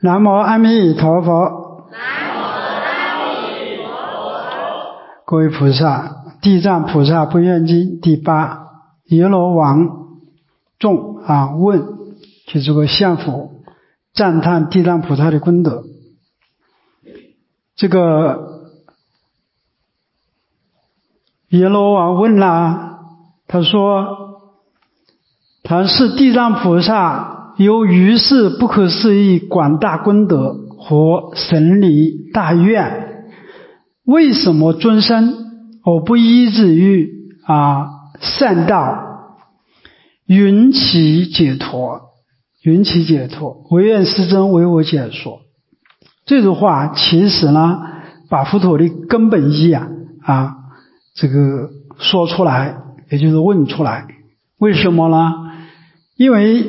南无阿弥陀佛。 南无阿弥陀佛。 各位菩萨，地藏菩萨不愿经第8，阎罗王众问，就这个向佛赞叹地藏菩萨的功德。这个阎罗王问了，他说他是地藏菩萨有于是不可思议广大功德和神力大愿，为什么终生而不依止于善道，云其解脱？云其解脱，唯愿世尊为我解说。这句话其实呢，把佛陀的根本意这个说出来，也就是问出来。为什么呢？因为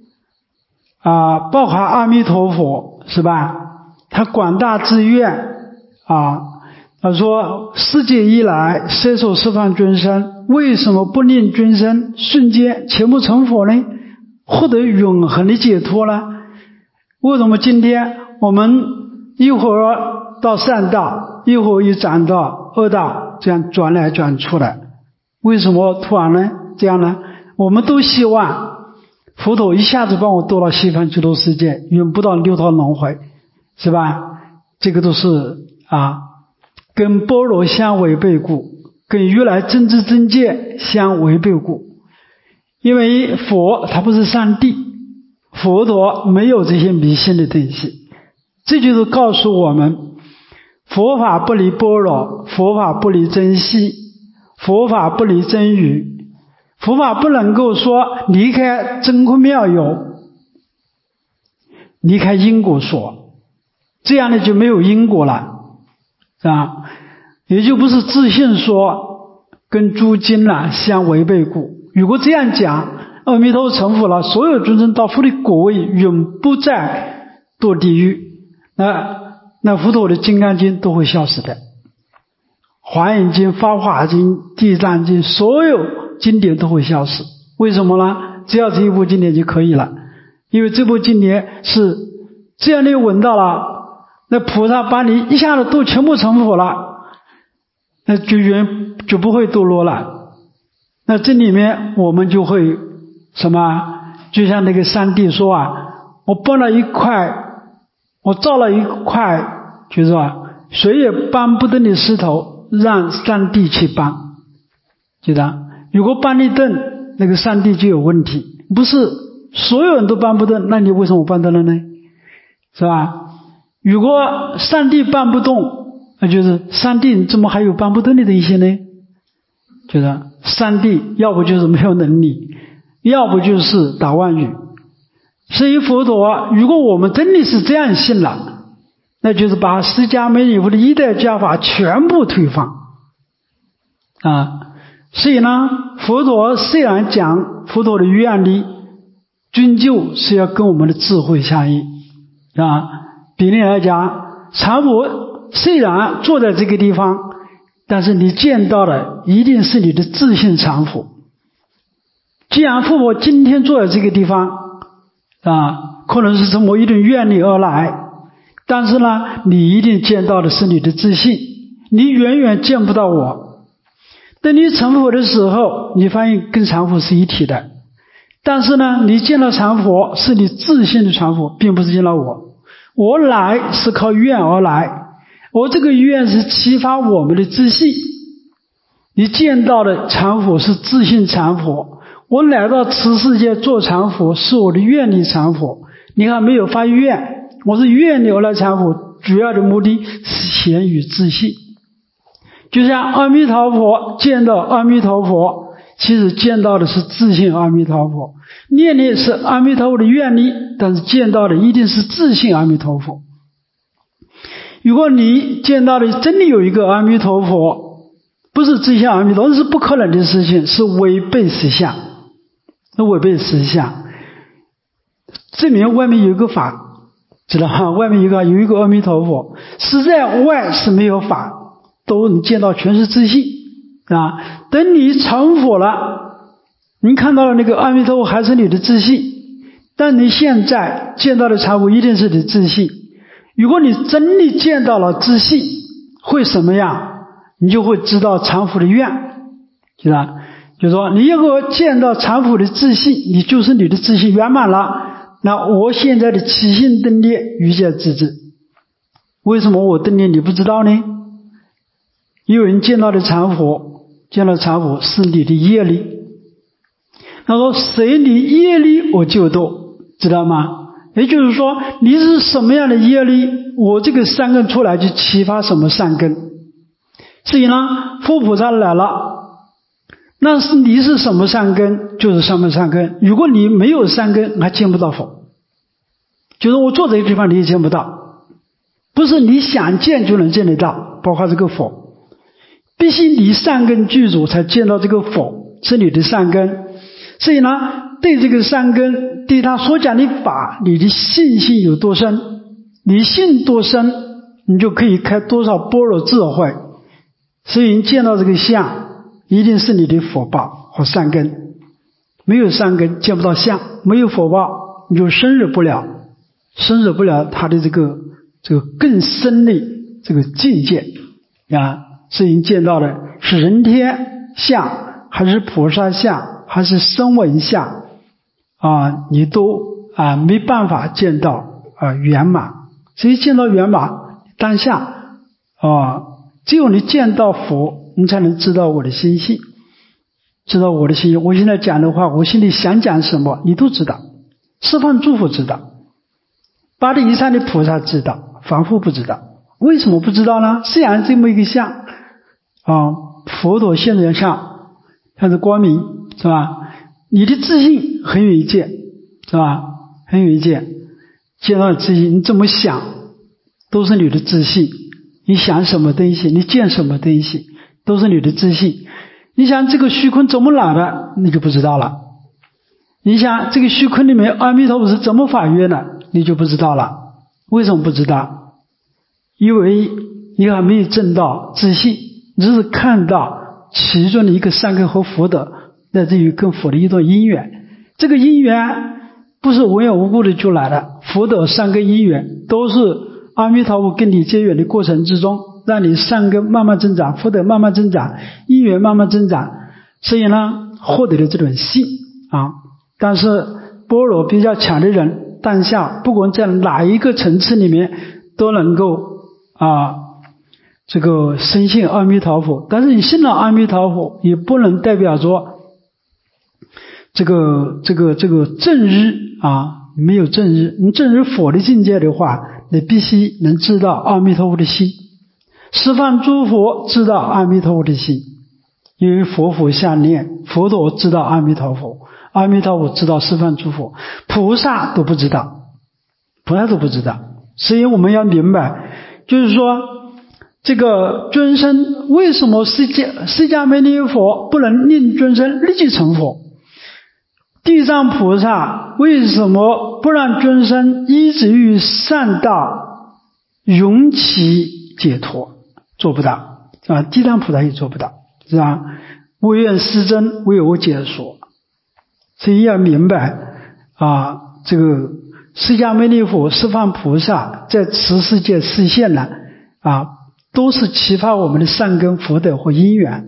包含阿弥陀佛是吧？他广大之愿他说世界以来摄受十方众生，为什么不令众生瞬间全部成佛呢？获得永恒的解脱呢？为什么今天我们一会儿到善道，一会儿又转到恶道，这样转来转出来？为什么突然呢这样呢？我们都希望佛陀一下子帮我渡到西方极乐世界，永不到六道轮回，是吧？这个都是跟般若相违背故，跟如来真知真见相违背故。因为佛他不是上帝，佛陀没有这些迷信的东西。这就是告诉我们，佛法不离般若，佛法不离真系，佛法不离真语。佛法不能够说离开真空妙有，离开因果说，这样的就没有因果了也就不是自信说跟诸经相违背故。如果这样讲，阿弥陀佛成佛了，所有众生到佛的果位，永不再堕地狱，那佛陀的金刚经都会消失的，华严经、法华经、地藏经，所有经典都会消失。为什么呢？只要这一部经典就可以了，因为这部经典是这样的闻到了，那菩萨把你一下子都全部成佛了，那就不会堕落了。那这里面我们就会什么？就像那个山地说我搬了一块，我造了一块，就是谁也搬不动的石头，让山地去搬，记得？如果搬一动，那个山地就有问题。不是所有人都搬不动，那你为什么搬得了呢？是吧？如果山地搬不动，那就是山地怎么还有搬不动的东西呢？就是山地要不就是没有能力，要不就是打妄语。所以佛陀如果我们真的是这样信了，那就是把释迦牟尼佛的一代教法全部推翻所以呢，佛陀虽然讲佛陀的愿力终究是要跟我们的智慧相应比例来讲，禅佛虽然坐在这个地方，但是你见到的一定是你的自性禅佛。既然佛陀今天坐在这个地方可能是从某一种愿力而来，但是呢，你一定见到的是你的自性，你远远见不到我。等你成佛的时候，你发现跟禅佛是一体的，但是呢，你见到禅佛是你自性的禅佛，并不是见到我。我来是靠愿而来，我这个愿是启发我们的自性。你见到的禅佛是自性禅佛，我来到此世界做禅佛是我的愿力禅佛。你还没有发愿，我是愿力而来禅佛，主要的目的是显于自性。就像阿弥陀佛见到阿弥陀佛，其实见到的是自性阿弥陀佛，念的是阿弥陀佛的愿力，但是见到的一定是自性阿弥陀佛。如果你见到的真的有一个阿弥陀佛，不是自性阿弥陀佛，那是不可能的事情，是违背实相，是违背实相。证明外面有一个法，知道吗？外面有一个阿弥陀佛，实在外是没有法，都你见到全是自性等你成佛了，你看到了那个阿弥陀佛还是你的自性， 但你现在见到的财富一定是你自信。如果你真的见到了自信，会什么样？你就会知道常福的愿，知道？就是说，你如果见到常福的自信，你就是你的自信圆满了。那我现在的起心动念，愚见自知。为什么我动念你不知道呢？有人见到的常福，见到常福是你的业力。他说随你业力我就多，知道吗？也就是说，你是什么样的业力，我这个善根出来就启发什么善根。所以呢，佛菩萨来了，那是你是什么善根，就是什么善根。如果你没有善根，还见不到佛。就是我坐这个地方你也见不到，不是你想见就能见得到，包括这个佛，必须你善根具足才见到这个佛，是你的善根。所以呢，对这个善根，对他所讲的法，你的信心有多深，你信多深，你就可以开多少般若智慧。所以你见到这个相，一定是你的福报和善根。没有善根见不到相，没有福报你就深入不了他的这个更深的这个境界啊。所以你见到的是人天相，还是菩萨相，还是声闻相啊，你都没办法见到圆满。所以见到圆满当下只有你见到佛，你才能知道我的心性，知道我的心性。我现在讲的话，我心里想讲什么你都知道，十方诸佛知道，八地以上的菩萨知道，凡夫不知道。为什么不知道呢？虽然这么一个相佛陀现在像是光明，是吧？你的自信很有一见，是吧？很有一见，见到自信，你怎么想都是你的自信。你想什么东西，你见什么东西，都是你的自信。你想这个虚空怎么来的，你就不知道了。你想这个虚空里面阿弥陀佛是怎么法约的，你就不知道了。为什么不知道？因为你还没有证到自信，你只是看到其中的一个善根和福德，乃至于跟佛的一段因缘。这个因缘不是无缘无故的就来的，福德善根因缘都是阿弥陀佛跟你结缘的过程之中，让你善根慢慢增长，福德慢慢增长，因缘慢慢增长，所以呢获得了这种信但是般若比较强的人，当下不管在哪一个层次里面都能够这个深信阿弥陀佛。但是你信了阿弥陀佛，也不能代表着这个正日没有正日。你正日佛的境界的话，你必须能知道阿弥陀佛的心。十方诸佛知道阿弥陀佛的心，因为佛相念，佛陀知道阿弥陀佛，阿弥陀佛知道十方诸佛，菩萨都不知道，所以我们要明白，就是说这个尊生，为什么释迦牟尼佛不能令尊生立即成佛？地藏菩萨为什么不让尊生依止于善道永起解脱？做不到，是吧？地藏菩萨也做不到，是吧？唯愿世尊为我解说。所以要明白这个释迦牟尼佛、十方菩萨在此世界示现了都是启发我们的善根福德或因缘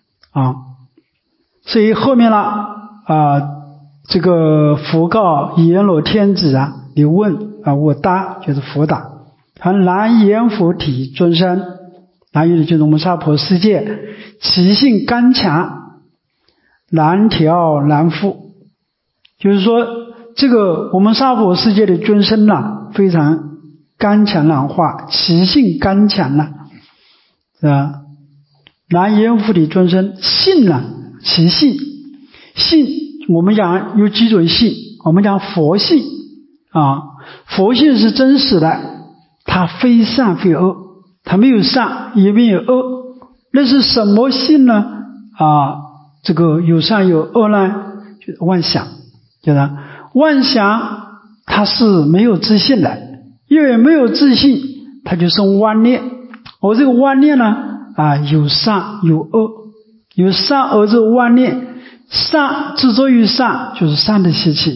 所以后面了这个佛告阎罗天子你问我答，就是佛答。南阎浮提尊生，南阎就是我们娑婆世界，其性刚强，难调难伏。就是说这个我们娑婆世界的尊生非常刚强难化，其性刚强是吧？南阎浮提尊生，性其性我们讲有几种性，我们讲佛性佛性是真实的，它非善非恶，它没有善也没有恶。那是什么性呢？这个有善有恶呢？就是妄想，就是妄想它是没有自信的，因为没有自信它就生妄念。而这个妄念呢有善有恶，有善恶之妄念。善执着于善就是善的习气，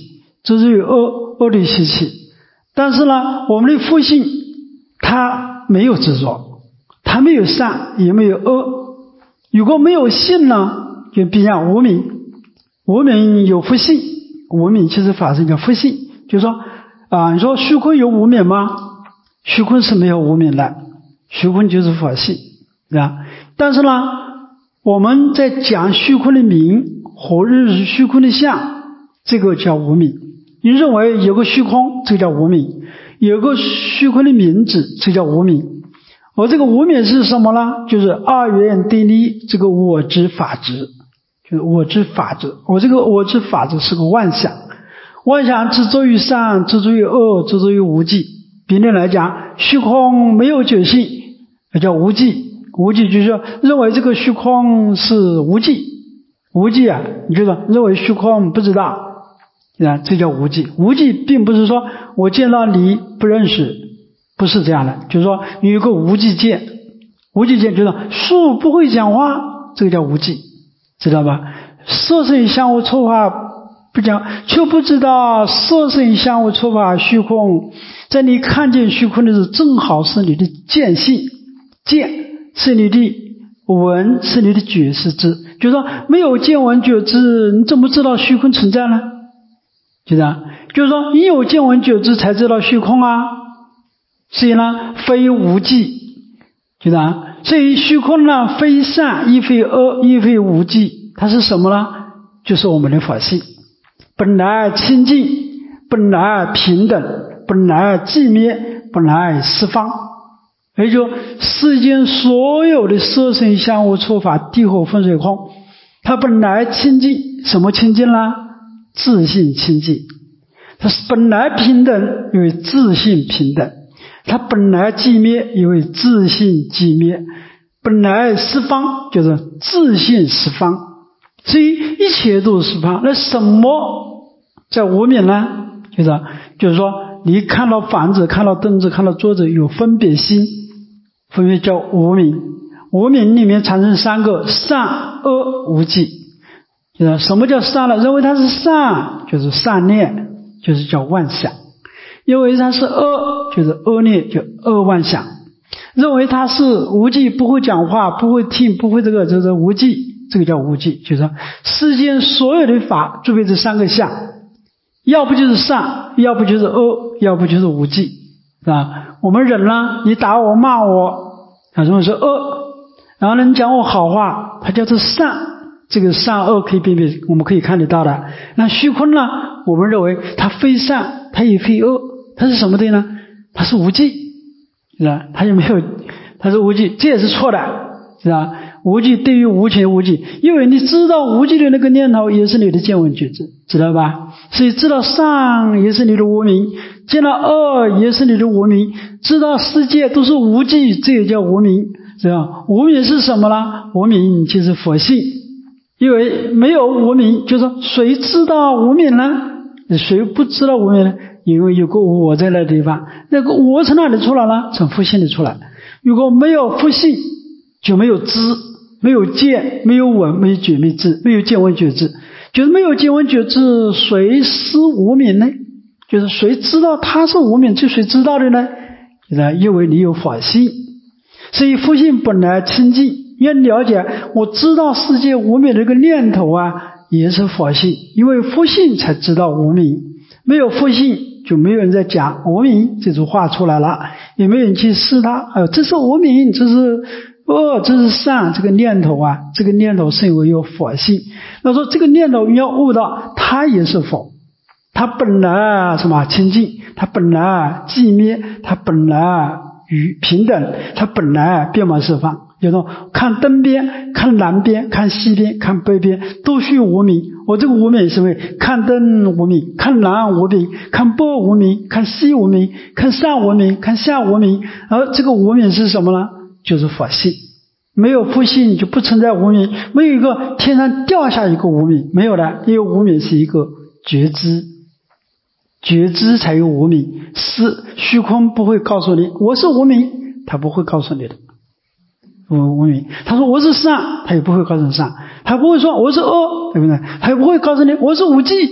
执着于恶的习气。但是呢，我们的复性它没有执着，它没有善也没有恶。如果没有性呢，就必然无明。无明有复性，无明其实法是一个复性，就是说你说虚空有无明吗？虚空是没有无明的，虚空就是法性，对吧？但是呢，我们在讲虚空的名和认识虚空的相，这个叫无明。你认为有个虚空，这个叫无明；有个虚空的名字，这叫无明。我这个无明是什么呢？就是二元对立这个我执法执，就是我执法执。我这个我执法执是个妄想，妄想执着于善，执着于恶，执着于无记。别人来讲，虚空没有觉性，那叫无记。无记就是说认为这个虚空是无记，无记啊，你就说认为虚空不知道，这叫无记。无记并不是说我见到你不认识，不是这样的，就是说你有个无记见，无记见就是树不会讲话，这个叫无记，知道吧？色声香味触法不讲，却不知道色声香味触法虚空，在你看见虚空的时候，正好是你的见性，见是你的闻，是你的觉是知，就是说没有见闻觉知，你怎么知道虚空存在呢？就是说你有见闻觉知才知道虚空啊。所以呢，非无记，所以虚空呢，非善亦非恶亦非无记，它是什么呢？就是我们的法性，本来清净，本来平等，本来寂灭，本来十方。也就世间所有的色声香味触法地火风水空，它本来清净，什么清净呢？自性清净。它本来平等，因为自性平等；它本来寂灭，因为自性寂灭；本来十方，就是自性十方。所以一切都是十方。那什么在无明呢？就是说你看到房子，看到凳子，看到桌子有分别心，分别叫无明。无明里面产生三个：善、恶、无记。什么叫善呢？认为它是善，就是善念，就是叫妄想；认为它是恶，就是恶念，就恶妄想；认为它是无记，不会讲话，不会听，不会这个，就是无记，这个叫无记。就是说世间所有的法具备这三个相，要不就是善，要不就是恶，要不就是无记，是吧？我们人呢，你打我骂我，他认为是恶，然后呢你讲我好话，它叫做善。这个善恶可以辨别，我们可以看得到的。那虚空呢，我们认为它非善，它也非恶，它是什么的呢？它是无记，是吧？它也没有，它是无记，这也是错的，是吧？无记对于无情无记，因为你知道无记的那个念头也是你的见闻觉知，知道吧？所以知道善也是你的无明，见到恶也是你的无明，知道世界都是无记，这也叫无明，是吧？无明是什么呢？无明就是佛性。因为没有无明，就是说谁知道无明呢？谁不知道无明呢？因为有个我在那地方，那个我从哪里出来呢？从复性里出来。如果没有复性，就没有知，没有见，没有闻，没有觉，没有知，没有见闻觉知，就是没有见闻觉知，谁是无明呢？就是谁知道他是无明，就谁知道的呢？就是因为你有法性，所以复性本来清净。要了解，我知道世界无明的这个念头啊，也是佛性，因为佛性才知道无明，没有佛性就没有人在讲无明这句话出来了，也没有人去试它。这是无明，这是恶，这是善，这个念头啊，这个念头是因为有佛性。那说这个念头你要悟到，它也是佛，它本来什么清净，它本来寂灭，它本来与平等，它本来遍满十方。就是说看东边，看南边，看西边，看北边，都是无明。我这个无明是为看东无明，看南无明，看北无明，看西无明，看上无明，看下无明。而这个无明是什么呢？就是法性。没有复性就不存在无明，没有一个天上掉下一个无明，没有的。因为无明是一个觉知，觉知才有无明。是虚空不会告诉你我是无明，他不会告诉你的。无明，他说我是善，他也不会告诉你善；他不会说我是恶，对不对？他也不会告诉你我是无记，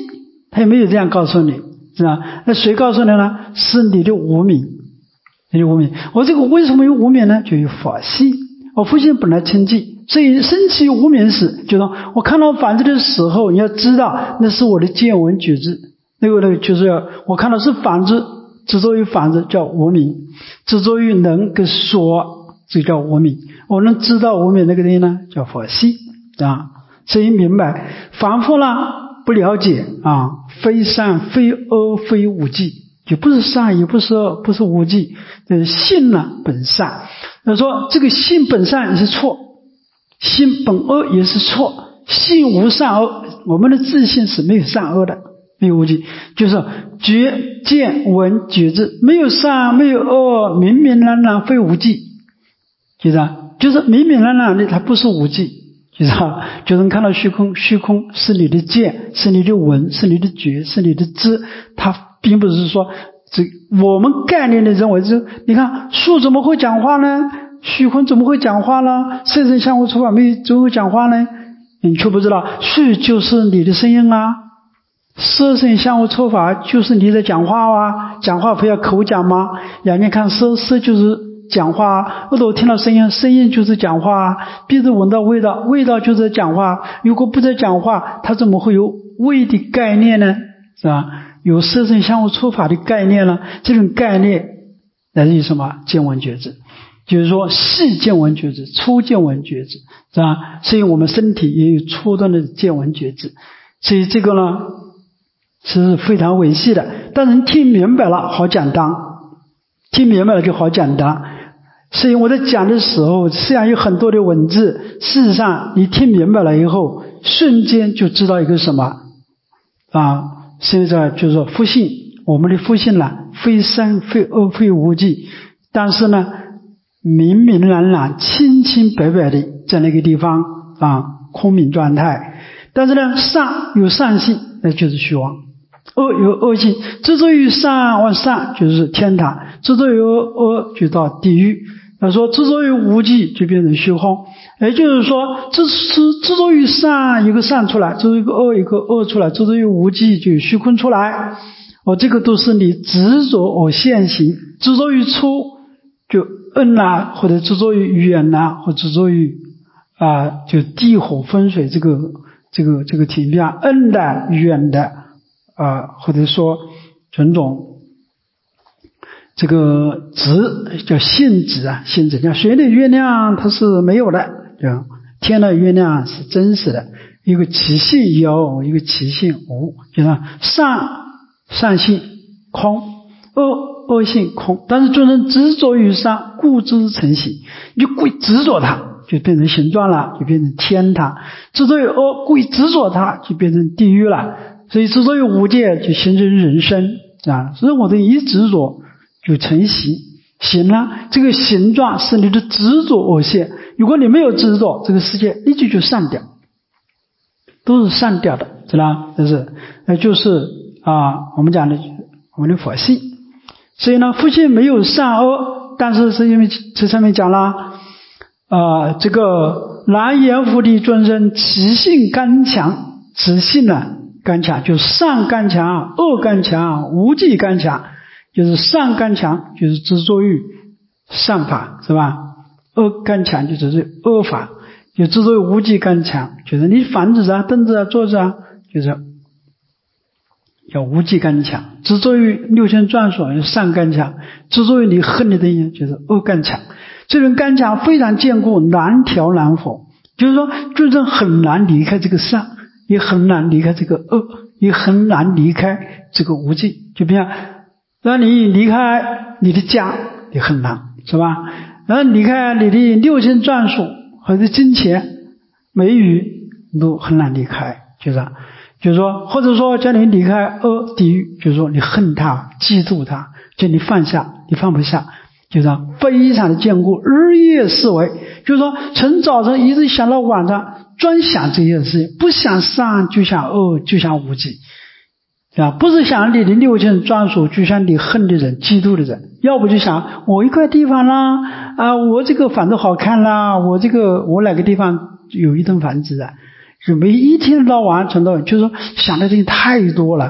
他也没有这样告诉你，是吧？那谁告诉你呢？是你的无明，你的无明。我这个为什么有无明呢？就有佛性，我佛性本来清净，所以升起无明时，就说我看到房子的时候，你要知道那是我的见闻觉知，那个就是我看到是房子，执着于房子叫无明，执着于能跟说，这叫无明。我能知道无明那个地呢，叫佛性啊。所以明白，凡夫呢不了解啊，非善非恶非无记，就不是善也不是恶，不是无记，性呢本善。他说这个性本善也是错，性本恶也是错，性无善恶，我们的自性是没有善恶的，没有无记，就是觉见闻觉知，没有善没有恶，明明朗朗非无记，就是明明朗朗的，它不是无记。就能看到虚空，虚空是你的见，是你的闻，是你的觉，是你的知，它并不是说我们概念的认为你看树怎么会讲话呢？虚空怎么会讲话呢？色声香味触法没有怎么会讲话呢？你却不知道树就是你的声音啊，色声香味触法就是你在讲话啊，讲话非要口讲吗？眼睛看色，色就是讲话，耳朵听到声音，声音就是讲话，鼻子闻到味道，味道就是讲话。如果不在讲话，它怎么会有味的概念呢？是吧？有色声香味触法的概念呢？这种概念来自于什么？见闻觉知，就是说细见闻觉知，粗见闻觉知，是吧？所以我们身体也有初段的见闻觉知，所以这个呢是非常维系的。但是听明白了好简单，听明白了就好简单。所以我在讲的时候，虽然有很多的文字，事实上你听明白了以后，瞬间就知道一个什么啊？现在就是说佛性，我们的佛性呢，非善非恶非无记，但是呢，明明朗朗、清清白白的在那个地方啊，空明状态。但是呢，善有善性，那就是虚妄；恶有恶性，执着于善往善就是天堂，执着于恶就到地狱。他说执着于无记就变成虚空，也就是说执着于善一个善出来，执着于恶一个恶出来，执着于无记就有虚空出来。这个都是你执着而现行，执着于粗就恩啊，或者执着于远啊，或执着于就地火风水这个体面，恩的远的或者说种种这个质叫性质啊，性质像水的月亮它是没有的，天的月亮是真实的，一个其性有，一个其性无，就像善性空，恶性空，但是众生执着于善，故知成形，你就故意执着它，就变成形状了，就变成天堂；执着于恶，故意执着它，就变成地狱了。所以执着于无界，就形成人生啊。所以我的一执着就成形，形了，这个形状是你的执着而现。如果你没有执着，这个世界立即就散掉，都是散掉的，知道？就是我们讲的我们的佛性。所以呢，佛性没有善恶，但是因为这上面讲了这个南阎浮提众生其性刚强，此性呢刚强，就善刚强，恶刚强，无记刚强。就是善刚强就是执着于善法，是吧？恶刚强就执着于恶法，就执着于无记刚强，就是你房子啊、凳子啊、桌子啊，就是叫无记刚强；执着于六亲专属是善刚强，执着于你恨的东西就是恶刚强。这种刚强非常坚固，难调难否，就是说众生很难离开这个善，也很难离开这个恶，也很难离开这个无记。就比方让你离开你的家也很难，是吧？然后离开你的六亲专属或者金钱美语都很难离开，就是说或者说叫你离开地狱，就是说你恨他嫉妒他，叫你放下你放不下，就是非常的坚固，日夜思维，就是说从早晨一直想到晚上，专想这些事情，不想善就想恶就想无记不是想你的六亲专属，就像你恨的人嫉妒的人，要不就想我一块地方啦我这个房子好看啦，我哪个地方有一栋房子就没一天到晚从到就是说想的东西太多了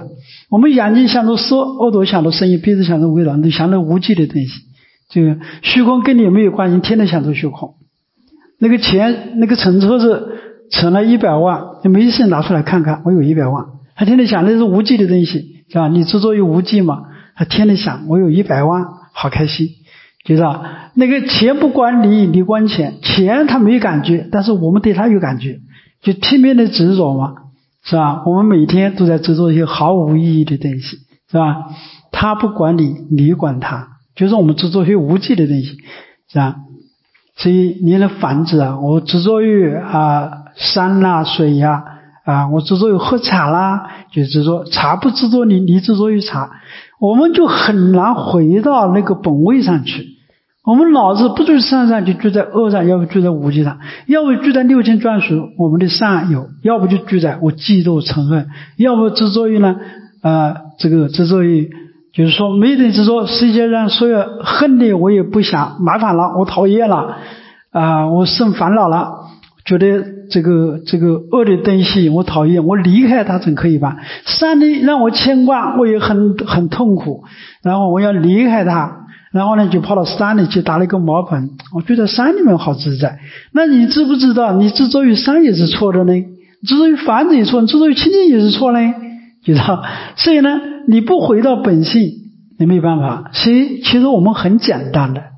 我们眼睛想着色，耳朵想着声音，鼻子想着味道，你想着无际的东西。这个虚空跟你没有关系，天天想着虚空。那个钱，那个乘车子乘了100万，你没事拿出来看看，我有100万。他天天想的是无际的东西，是吧？你执着于无际嘛，他天天想我有100万，好开心，知道？那个钱不管你，你管钱，钱他没感觉，但是我们对他有感觉，就拼命的执着嘛，是吧？我们每天都在执着一些毫无意义的东西，是吧？他不管你，你管他，就是我们执着于无际的东西，是吧？所以你的房子啊，我执着于山啦、水呀、我执着于喝茶啦，就执着茶不执着你，你执着于茶，我们就很难回到那个本位上去。我们脑子不住山上，就住在恶上，要不住在无际上，要不住在六亲专属，我们的善有，要不就住在我嫉妒嗔恨，要不执着于呢这个执着于就是说没得执着，世界上所有恨的我也不想，麻烦了，我讨厌了我生烦恼了，觉得这个恶的东西我讨厌，我离开它总可以吧？善的让我牵挂，我也很痛苦，然后我要离开它，然后呢就跑到山里去搭了一个茅棚，我觉得山里面好自在。那你知不知道你执着于山也是错的呢？执着于房子也错，你执着于清净也是错呢？知道？所以呢你不回到本性你没办法。所以其实我们很简单的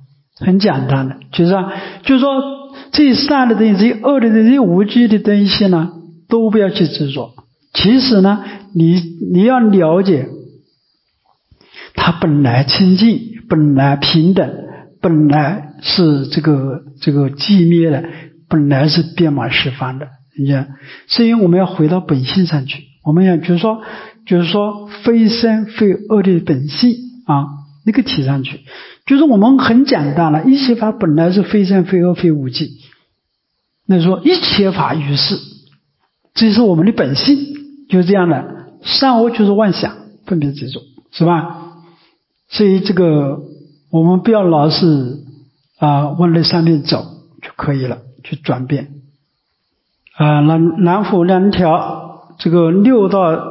就是说这些善的东西，这些恶的东西，这些无际的东西呢都不要去执着。其实呢你要了解它本来清净，本来平等，本来是这个寂灭的，本来是遍满十方的。所以我们要回到本性上去，我们要就是说非生非恶的本性那个提上去，就是我们很简单了，一切法本来是非生非恶非无记，那说一切法于是，这是我们的本性，就是这样的。善恶就是妄想分别执着，是吧？所以这个我们不要老是往那上面走就可以了，去转变南府两条这个六道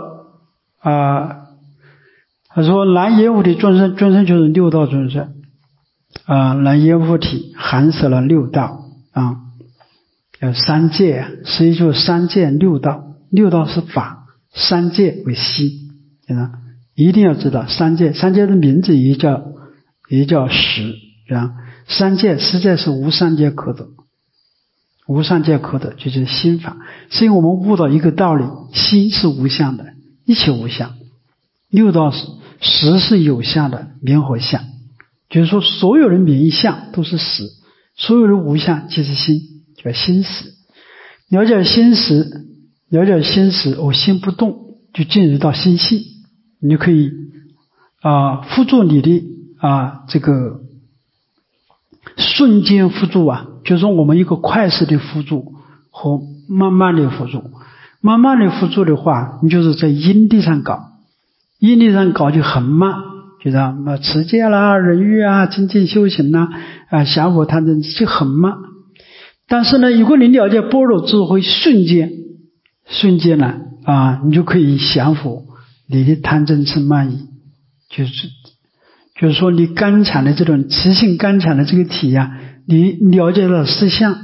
他说南阎浮提众生就是六道众生南阎浮提含摄了六道有三界实际就是三界六道，六道是法，三界为心，一定要知道三界的名字也叫识，三界实在是无三界可得，无三界可得就是心法。所以我们悟到一个道理，心是无相的，一切无相，六道识是有相的名和相，就是说所有的名相都是识，所有的无相即是心，叫心识。了解心识，我心不动，就进入到心性，你就可以辅助你的这个瞬间辅助就是说我们一个快速的辅助和慢慢的辅助。慢慢的辅助的话，你就是在因地上搞，因地上搞就很慢，就是持戒啦、忍辱精进修行啦降伏贪嗔就很慢。但是呢，如果你了解般若智慧，瞬间呢你就可以降伏你的贪嗔痴慢疑，就是说你刚强的这种磁性刚强的这个体你了解了实相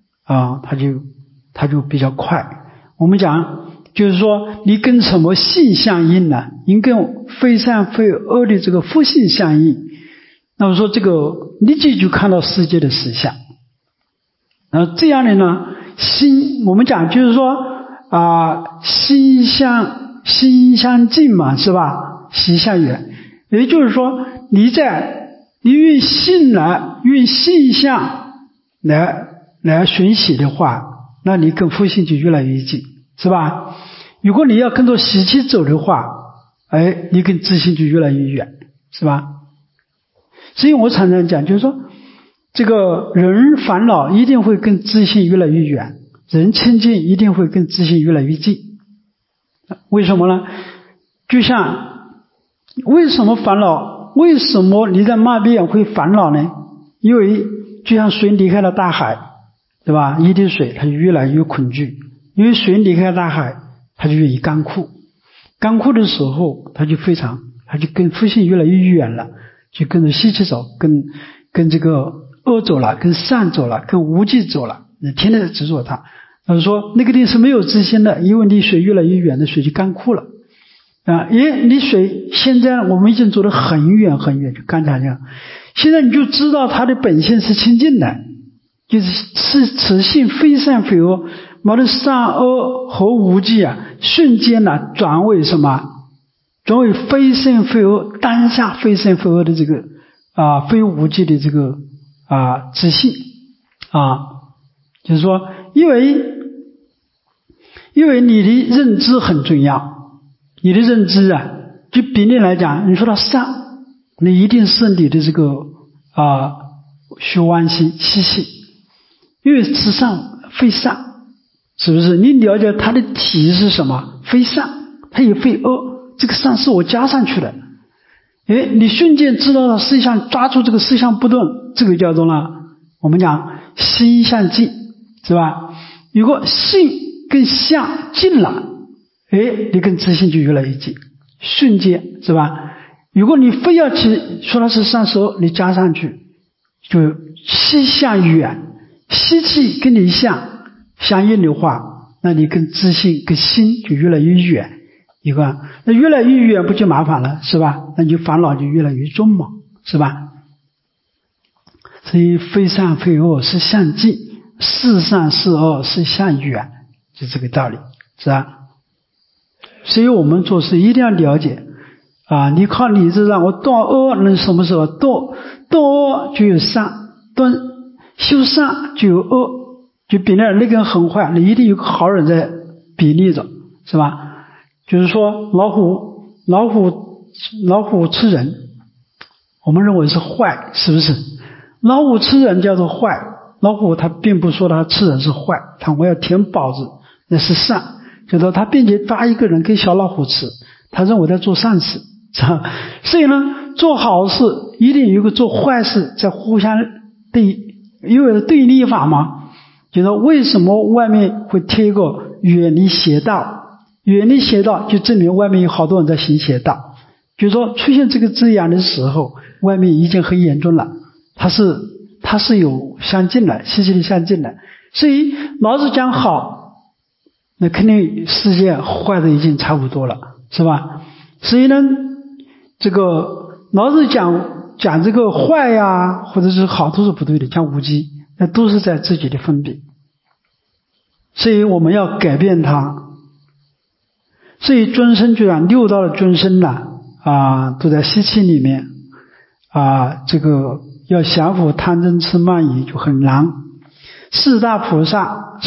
它就比较快。我们讲就是说你跟什么性相应呢？你跟非善非恶的这个负性相应，那么说这个立即就看到世界的实相。这样的呢心，我们讲就是说心相近嘛，是吧？心相远，也就是说你用性相来寻习的话，那你跟佛性就越来越近，是吧？如果你要跟着习气走的话，你跟自性就越来越远，是吧？所以我常常讲，就是说这个人烦恼一定会跟自性越来越远，人清净一定会跟自性越来越近。为什么呢？就像为什么烦恼？为什么你在慢病会烦恼呢？因为就像水离开了大海，对吧？一滴水它就越来越恐惧，因为水离开大海它就越干枯。 干枯的时候，他就跟复性越来越远了，就跟着习气走，跟这个恶走了，跟善走了，跟无记走了，你天天在执着它。他就说那个地是没有自心的，因为离水越来越远的水就干枯了离水现在我们已经走得很远很远，就刚才这样，现在你就知道它的本性是清净的，就是此性非善非恶，毛的善恶和无记瞬间转为什么？转为非善非恶，当下非善非恶的这个非无记的这个自性就是说因为你的认知很重要，你的认知就比例来讲，你说它善，那一定是你的这个虚妄心习气，因为此善非善，是不是？你了解它的体是什么？非善，它也非恶，这个善是我加上去的。你瞬间知道了思想，抓住这个思想不动，这个叫做我们讲心相近，是吧？如果性跟相近了，你跟自性就越来越近，瞬间，是吧？如果你非要去说它是善是恶，你加上去就心相远，吸气跟你相应的话，那你跟自性跟心就越来越远。那越来越远不就麻烦了，是吧？那你就烦恼就越来越重嘛，是吧？所以非善非恶是向近，是善是恶是向远，就这个道理，是吧？所以我们做事一定要了解你靠理智让我断恶，能什么时候断恶就有善，修善就有恶，就比那个很坏，你一定有个好人在比例着，是吧？就是说老虎吃人，我们认为是坏，是不是？老虎吃人叫做坏，老虎他并不说他吃人是坏，我要填饱子那是善，就是说他并且抓一个人给小老虎吃，他认为在做善事，是吧？所以呢，做好事一定有一个做坏事在互相因为对立法嘛，就是说为什么外面会贴一个远离邪道？远离邪道就证明外面有好多人在行邪道，就是说出现这个字眼的时候，外面已经很严重了，它是有相近的，息息的相近的。所以老子讲好，那肯定世界坏的已经差不多了，是吧？所以呢，这个老子讲这个坏或者是好都是不对的，讲无记，那都是在自己的分别。所以我们要改变它。所以尊生就讲六道的尊生都在习气里面这个要降伏贪嗔痴慢疑就很难。四大菩萨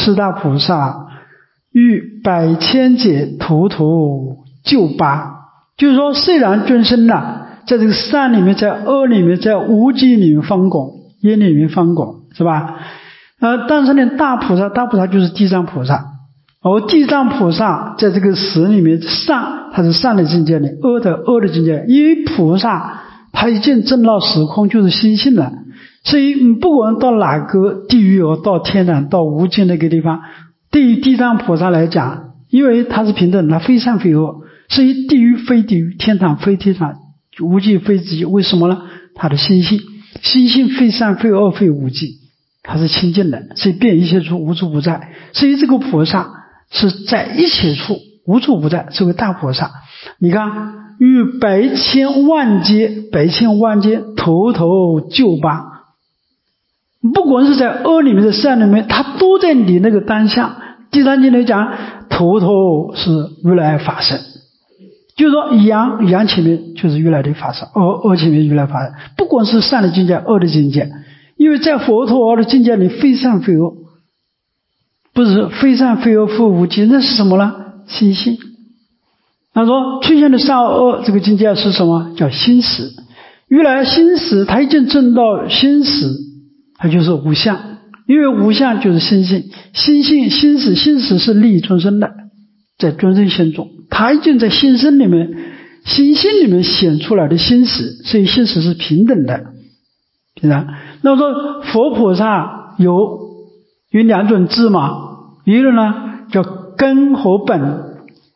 欲百千劫途救拔，就是说虽然尊生在这个善里面，在恶里面，在无记里面翻滚，业里面翻滚，是吧？但是呢，大菩萨就是地藏菩萨。而地藏菩萨在这个识里面，善它是善的境界里，恶的境界，因为菩萨他已经证到时空就是心性了，所以不管到哪个地狱到天堂到无尽那个地方，对于地藏菩萨来讲，因为他是平等，他非善非恶，所以地狱非地狱，天堂非天堂，无记非自己，为什么呢？他的心性非善非恶非无记，他是清净的，所以遍一切处无处不在，所以这个菩萨是在一切处无处不在，是个大菩萨。你看欲百千万劫头救拔，不管是在恶里面在善里面，它都在你那个当下。第三经来讲，头是如来法身，就是说阳前面就是如来的法身，恶前面如来法身，不管是善的境界恶的境界，因为在佛陀的境界里非善非恶，不是非善非恶非无记，那是什么呢？心性。他说出现的善恶这个境界是什么？叫心识。如来心识他已经证到心识，它就是无相，因为无相就是心性，心识是利益众生的，在众生心中，他已经在心性里面显出来的心识，所以心识是平等的。那么说佛菩萨有两种智嘛，一个呢叫根和本，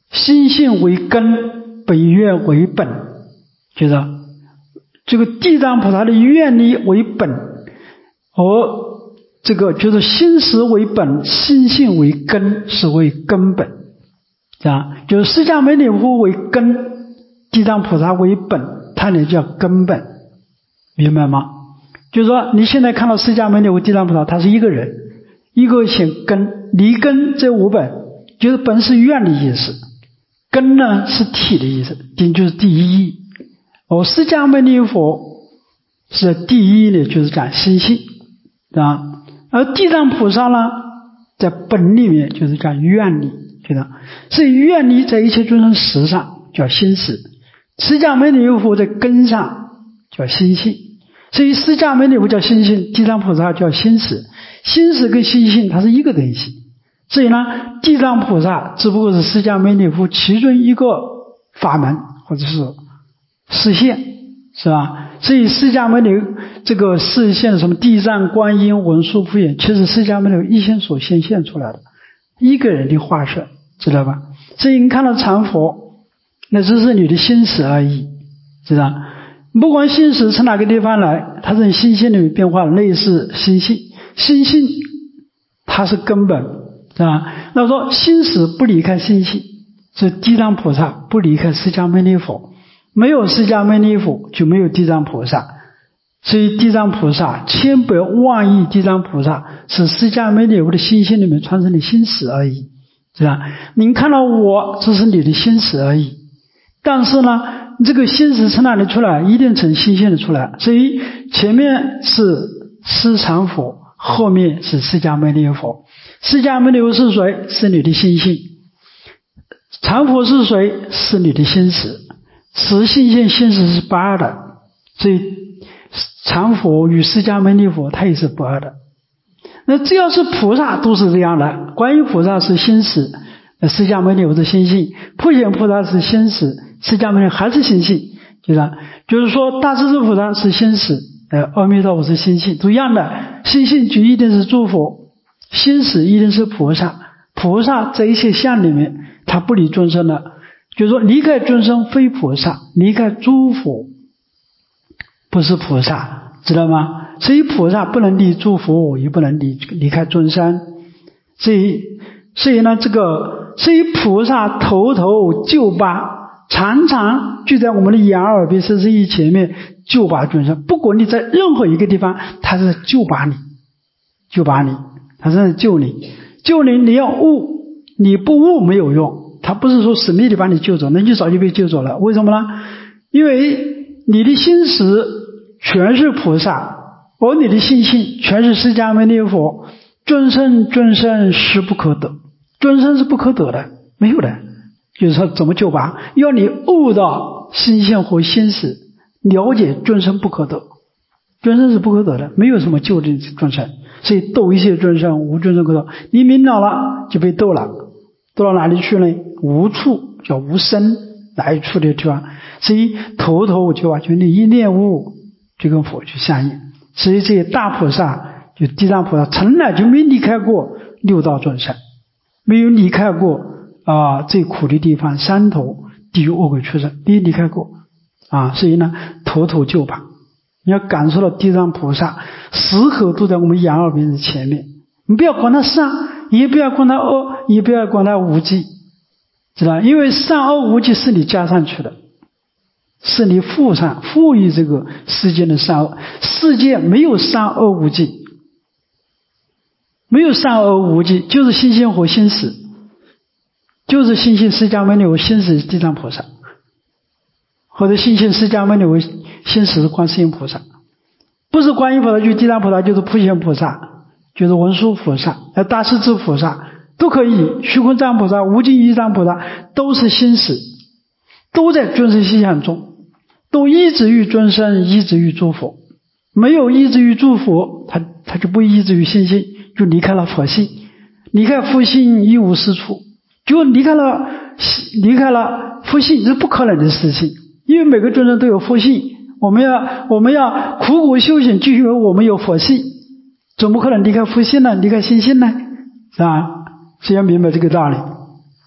心性为根，本愿为本，就是这个地藏菩萨的愿力为本，而这个就是心识为本，心性为根，是为根本，就是释迦牟尼佛为根，地藏菩萨为本，它也叫根本，明白吗？就是说你现在看到释迦牟尼佛、地藏菩萨，他是一个人，一个显根，离根这五本，就是本是愿的意思，根呢是体的意思，定就是第一义。而释迦牟尼佛是第一呢，就是讲心性，而地藏菩萨呢，在本里面就是讲愿力，所以愿力在一切众生识上叫心识，释迦牟尼佛在根上叫心性，所以释迦牟尼佛叫心性，地藏菩萨叫心识，心识跟心性它是一个东西。所以呢，地藏菩萨只不过是释迦牟尼佛其中一个法门或者是示现，是吧？所以释迦牟尼这个示现什么地藏观音文殊普眼，其实释迦牟尼一心所显现出来的一个人的化身，知道吧？所以你看到禅佛，那只是你的心识而已，知道？不管心识从哪个地方来，它是心性里面变化，类似心性，心性它是根本，是吧？那说心识不离开心性，是地藏菩萨不离开释迦牟尼佛，没有释迦牟尼佛就没有地藏菩萨，所以地藏菩萨千百万亿地藏菩萨是释迦牟尼佛的心性里面传承的心识而已，是吧？您看到我，这是你的心识而已，但是呢，这个心识从哪里出来？一定从心性的出来，所以前面是释禅佛，后面是释迦牟尼佛。释迦牟尼佛是谁？是你的心性。禅佛是谁？是你的心识。实心性心识是不二的，所以禅佛与释迦牟尼佛它也是不二的。那只要是菩萨都是这样的，观音菩萨是心识，释迦牟尼佛是心性，普贤菩萨是心识，释迦牟尼还是心性，就是说大势至菩萨是心识，阿弥陀佛是心性，都一样的，心性就一定是诸佛，心识一定是菩萨，菩萨在一切相里面他不离众生的，就是说离开众生非菩萨，离开诸佛不是菩萨，知道吗？所以菩萨不能离诸佛，也不能离开众生，所以呢，所以菩萨头头救拔，常常就在我们的眼耳鼻舌身意前面救拔众生，不管你在任何一个地方，他是救拔你，他是在救你，你要悟，你不悟没有用，他不是说神秘的把你救走，那你早就被救走了。为什么呢？因为你的心识全是菩萨，而你的心性全是释迦牟尼佛，众生实不可得，众生是不可得的，没有的。就是说怎么救拔？要你悟到心性和心识，了解众生不可得，众生是不可得的，没有什么救的众生，所以度一切众生，无众生可得。你明了了就被度了，度到哪里去呢？无处，叫无生，哪一处的地方？所以头头就你一念悟就跟佛去相应。所以这些大菩萨，就地藏菩萨，从来就没离开过六道众生，没有离开过最苦的地方，山头地狱恶鬼畜生，没离开过所以呢，头头就拔。你要感受到地藏菩萨时刻都在我们眼耳鼻的前面，你不要管他善，也不要管他恶，也不要管他无记，知道？因为善恶无记是你加上去的，是你赋予这个世间的善恶，世界没有善恶无记，没有善恶无记，就是心性和心识，就是心性释迦牟尼佛，心识地藏菩萨，或者心性释迦牟尼佛，心识是观世音菩萨，不是观音菩萨就是地藏菩萨，就是普贤菩萨，就是文殊菩萨，大势至菩萨都可以，虚空藏菩萨、无尽意藏菩萨都是心识，都在众生心想中，都依止于众生，依止于诸佛。没有依止于诸佛，他就不依止于心性，就离开了佛性，离开佛性一无是处，就离开了佛性，是不可能的事情。因为每个众生都有佛性，我们要苦苦修行，就因为我们有佛性，怎么可能离开佛性呢？离开心性呢？是吧？是要明白这个道理。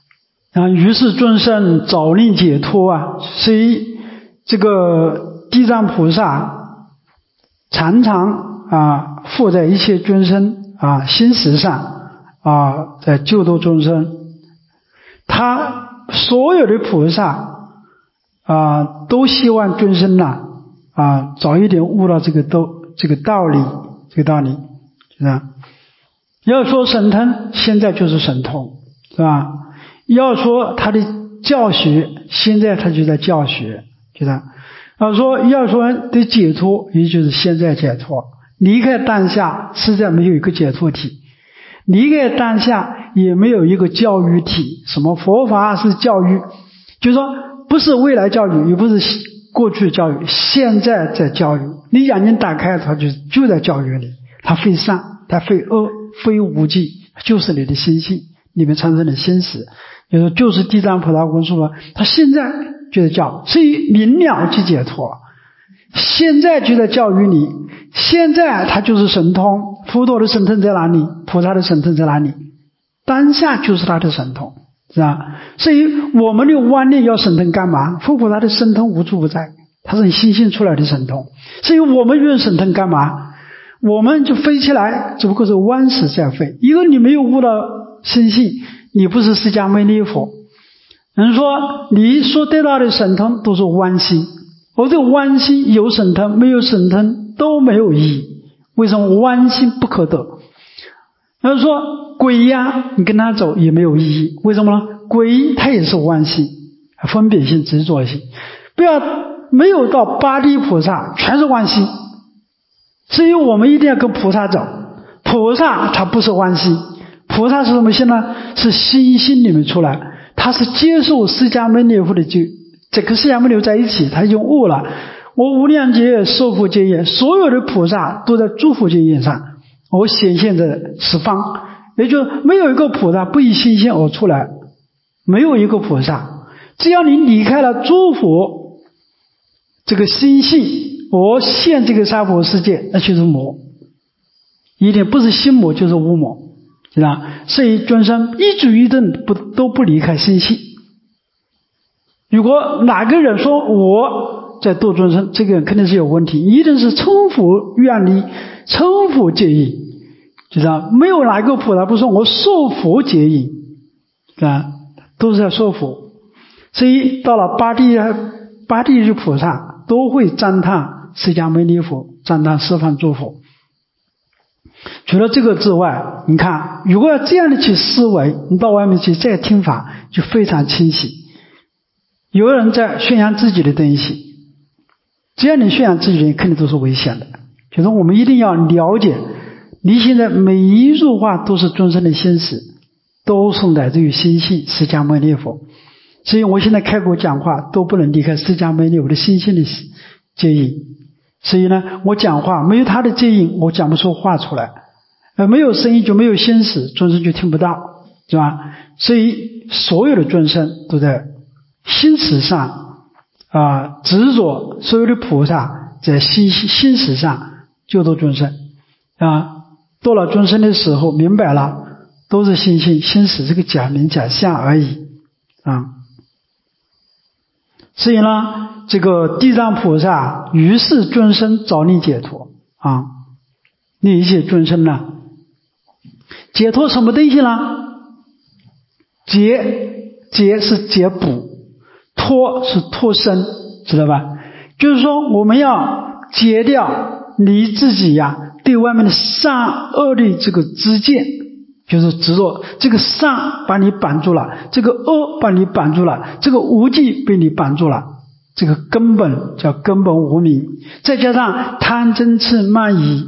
于是众生早令解脱啊，所以这个地藏菩萨常常附在一切众生心识上在救度众生。他所有的菩萨都希望众生早一点悟到这个道理，是吧？要说神通，现在就是神通，是吧？要说他的教学，现在他就在教学，是吧？要说的解脱，也就是现在解脱。离开当下，实在没有一个解脱体；离开当下，也没有一个教育体。什么佛法是教育？就是说，不是未来教育，也不是过去教育，现在在教育。你眼睛打开，它就在教育你。它非善，它非恶，非无记，就是你的心性里面产生的心识。就是地藏菩萨文殊了，他现在就在教，所以明了即解脱。现在就在教育你，现在他就是神通。佛陀的神通在哪里？菩萨的神通在哪里？当下就是他的神通，是吧？所以我们的妄念要神通干嘛？佛菩萨的神通无处不在，他是你心性出来的神通。所以我们用神通干嘛？我们就飞起来，只不过是妄识在飞。因为你没有悟到心性，你不是释迦牟尼佛。人说你所得到的神通都是妄心，而这妄心有神通没有神通都没有意义。为什么？妄心不可得。人说鬼你跟他走也没有意义。为什么呢？鬼他也是妄心，分别心、执着心。没有到八地菩萨全是妄心，所以我们一定要跟菩萨走。菩萨他不是妄心，菩萨是什么心呢？是心性里面出来，他是接受释迦牟尼佛的救，这个释迦牟尼佛在一起，他已经悟了。我无量劫业受福劫业，所有的菩萨都在诸佛劫业上，我显现在十方，也就是没有一个菩萨不以心性而出来，没有一个菩萨。只要你离开了诸佛这个心性，我现这个娑婆世界，那就是魔，一定不是心魔就是无魔，是吧？所以众生一举一动都不离开心性。如果哪个人说我在度众生，这个人肯定是有问题，一定是冲佛愿力，冲佛接引，知道？没有哪个菩萨不说我受佛接引，都是在说佛。所以到了八地的菩萨都会赞叹释迦牟尼佛，赞叹十方诸佛。除了这个之外，你看，如果要这样的去思维，你到外面去再听法就非常清晰。有人在宣扬自己的东西，只要你宣扬自己的，肯定都是危险的。就是我们一定要了解，你现在每一句话都是众生的心识，都是来自于心性释迦牟尼佛。所以我现在开口讲话都不能离开释迦牟尼佛的心性的接引。所以呢，我讲话没有他的接引，我讲不出话出来。没有声音就没有心识，众生就听不到，是吧？所以所有的众生都在心识上执着，所有的菩萨在心识上救度众生度了众生的时候明白了，都是心性心识这个假名假相而已所以呢，这个地藏菩萨于是众生早令解脱令一切众生呢解脱什么东西呢？解是解补，脱是脱身，知道吧？就是说我们要解掉你自己对外面的善恶的这个知见，就是执着，这个善把你绑住了，这个恶把你绑住了，这个无记被你绑住了，这个根本叫根本无明，再加上贪嗔痴慢疑，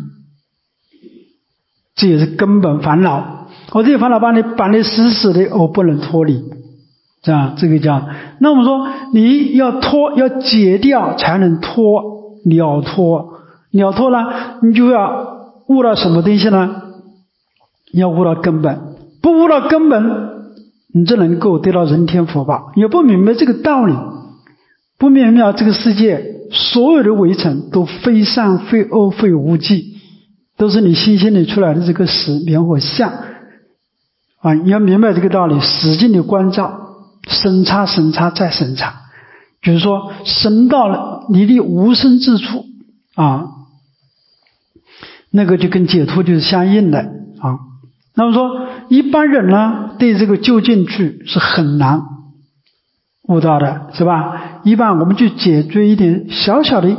这也是根本烦恼。我这个烦恼把你绑得死死的，我不能脱离，这个叫。那我们说你要脱，要解掉才能脱，了脱了，你就要悟到什么东西呢？要悟到根本，不悟到根本，你就能够得到人天福报。也不明白这个道理，不明白这个世界所有的围城都非善非恶非无记，都是你心里出来的这个识名和相你要明白这个道理，使劲的关照， 生叉生叉再生叉，就是说生到了你的无生之处啊，那个就跟解脱就是相应的啊。那么说一般人呢对这个究竟句是很难悟到的，是吧？一般我们就解决一点小小的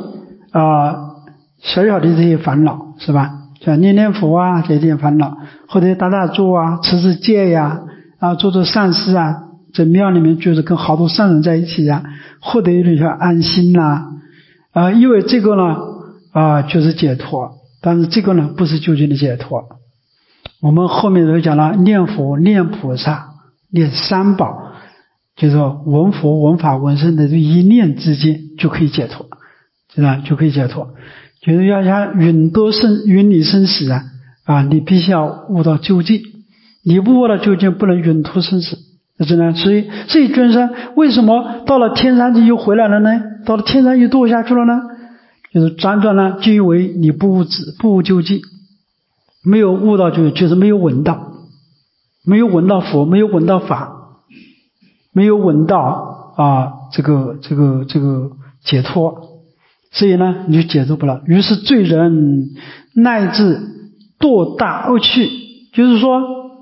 这些烦恼，是吧？像念念佛啊这些烦恼，或者打打坐啊、持持戒呀做做善事啊，在庙里面就是跟好多善人在一起啊，获得一点小安心呐因为这个呢就是解脱，但是这个呢不是究竟的解脱。我们后面都讲了，念佛、念菩萨、念三宝，就是说闻佛、闻法、闻僧的这一念之间就可以解脱，是吧？就可以解脱。就是要像云里生死你必须要悟到究竟，你不悟到究竟，不能云脱生死，是吧？所以这一尊生为什么到了天上去又回来了呢？到了天上又堕下去了呢？就是辗转呢，就因为你不悟究竟，没有悟到就是没有闻到佛，没有闻到法，没有闻到这个解脱，所以呢你就解脱不了。于是罪人乃至堕大恶趣，就是说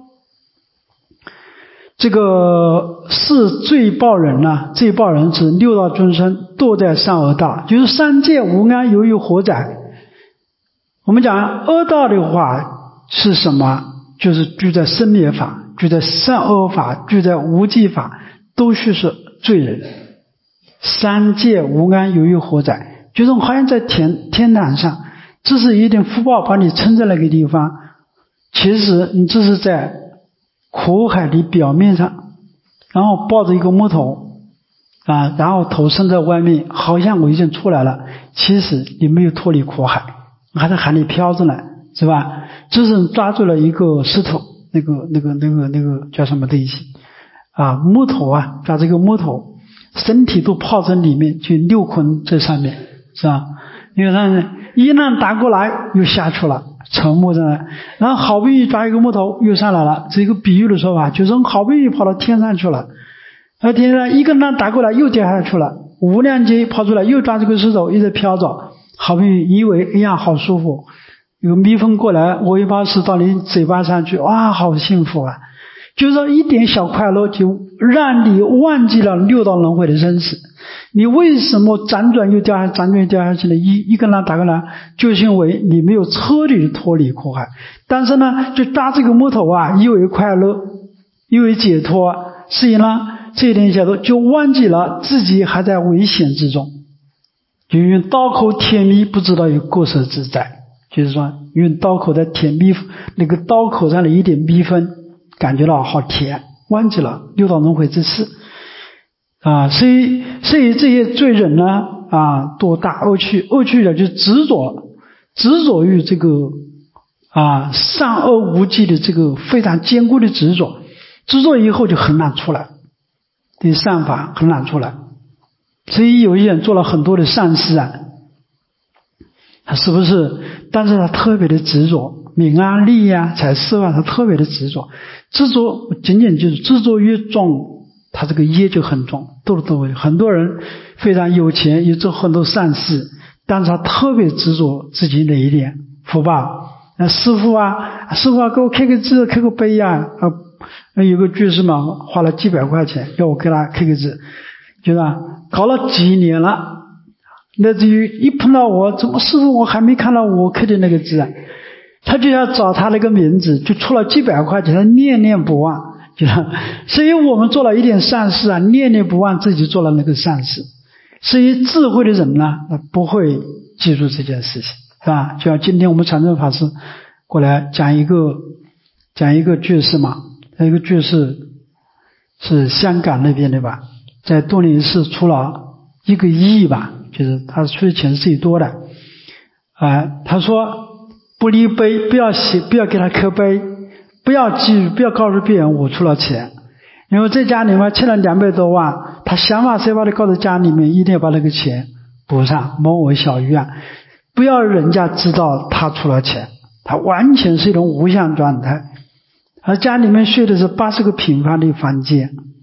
这个是罪报人罪报人是六道众生堕在三恶道，就是三界无安犹豫火宅。我们讲恶道的话是什么？就是居在生灭法，居在善恶法，居在无记法，都是罪人。三界无安犹豫火宅，就是好像在天堂上，这是一点福报把你撑在那个地方，其实你这是在苦海的表面上，然后抱着一个木头然后头伸在外面，好像我已经出来了，其实你没有脱离苦海，还在海里飘着呢，是吧？这是抓住了一个石头，那个叫什么东西木头抓这个木头，身体都泡在里面，就六坤在上面，是吧？你看一浪打过来又下去了，沉没在那，然后好不容易抓一个木头又上来了，这个比喻的说法就是好不容易跑到天上去了，天上一个浪打过来又掉下去了，无量劫跑出来又抓这个石头一直飘着，好不容易以为哎呀好舒服，有蜜蜂过来我一把屎到你嘴巴上去，哇好幸福就是说一点小快乐就让你忘记了六道轮回的生死。你为什么辗转又掉下去呢？一个浪打过来，就是因为你没有彻底的脱离苦海。但是呢就抓这个木头以为快乐，以为解脱，所以呢这一点解脱就忘记了自己还在危险之中，就用刀口舔蜜不知道有过失之灾，就是说用刀口在舔蜜，那个刀口上的一点蜜分感觉到好甜，忘记了六道轮回之事所以这些罪人呢堕大恶趣，恶趣的就执着于这个善恶无记的这个非常坚固的执着以后就很难出来，对善法很难出来。所以有一人做了很多的善事他是不是？但是他特别的执着，名利财色他特别的执着，执着仅仅就是执着越重，他这个业就很重，很多人非常有钱，也做很多善事，但是他特别执着自己哪一点福报。师父给我刻个字，刻个碑有个居士嘛，花了几百块钱要我给他刻个字，就是搞了几年了，那至于一碰到我，怎么师父我还没看到我刻的那个字他就要找他那个名字，就出了几百块钱，他念念不忘。所以我们做了一点善事念念不忘自己做了那个善事。所以智慧的人呢不会记住这件事情，是吧？就像今天我们禅宗法师过来讲一个居士嘛，一个居士是香港那边的吧，在多林寺出了1个亿吧，就是他出的钱是最多的他说不立碑，不要给他刻碑，不要告诉别人我出了钱，因为在家里面欠了200多万，他想法设法的告诉家里面一定要把那个钱补上，某某小于不要人家知道他出了钱，他完全是一种无相状态。而家里面睡的是80个平方的房间，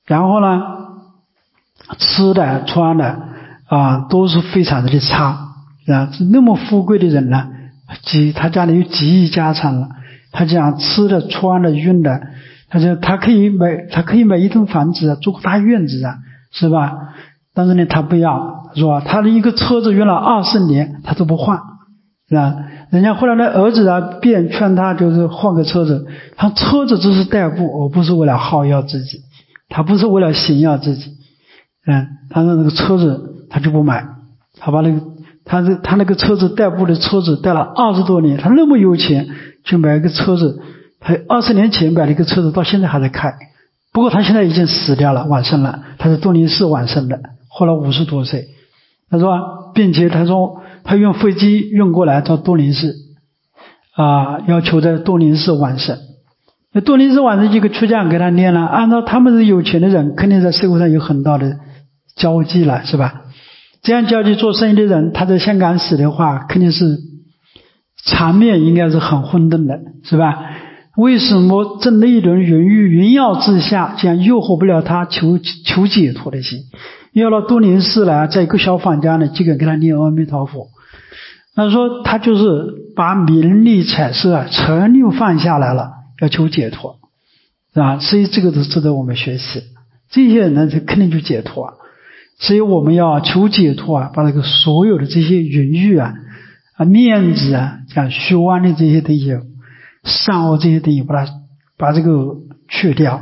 然后呢，吃的穿的都是非常的差那么富贵的人呢，他家里有几亿家产了，他讲吃的穿的用的，他可以买一栋房子住个大院子是吧？但是呢他不要，说他的一个车子用了20年他都不换是吧？人家后来的儿子便劝他就是换个车子，他车子只是代步，而不是为了耗药自己，他不是为了炫耀自己他说那个车子他就不买，他把他那个车子代步的车子带了20多年，他那么有钱去买一个车子，他20年前买了一个车子到现在还在开，不过他现在已经死掉了，往生了，他是多林寺往生的，后来50多岁。他说并且他说他用飞机运过来到多林寺要求在多林寺往生。那多林寺往生几个出家人给他念了，按照他们是有钱的人，肯定在社会上有很大的交际了，是吧？这样交际做生意的人，他在香港死的话，肯定是场面应该是很混沌的，是吧？为什么这那一轮云欲云耀之下，这样诱惑不了他求解脱的心？要到多林寺来，在一个小房间呢，几个人给他念阿弥陀佛。他说他就是把名利彩色全部放下来了，要求解脱，是吧？所以这个都值得我们学习。这些人呢，他肯定就解脱所以我们要求解脱把那个所有的这些云欲面子这样虚妄的这些东西，善恶这些东西，把这个去掉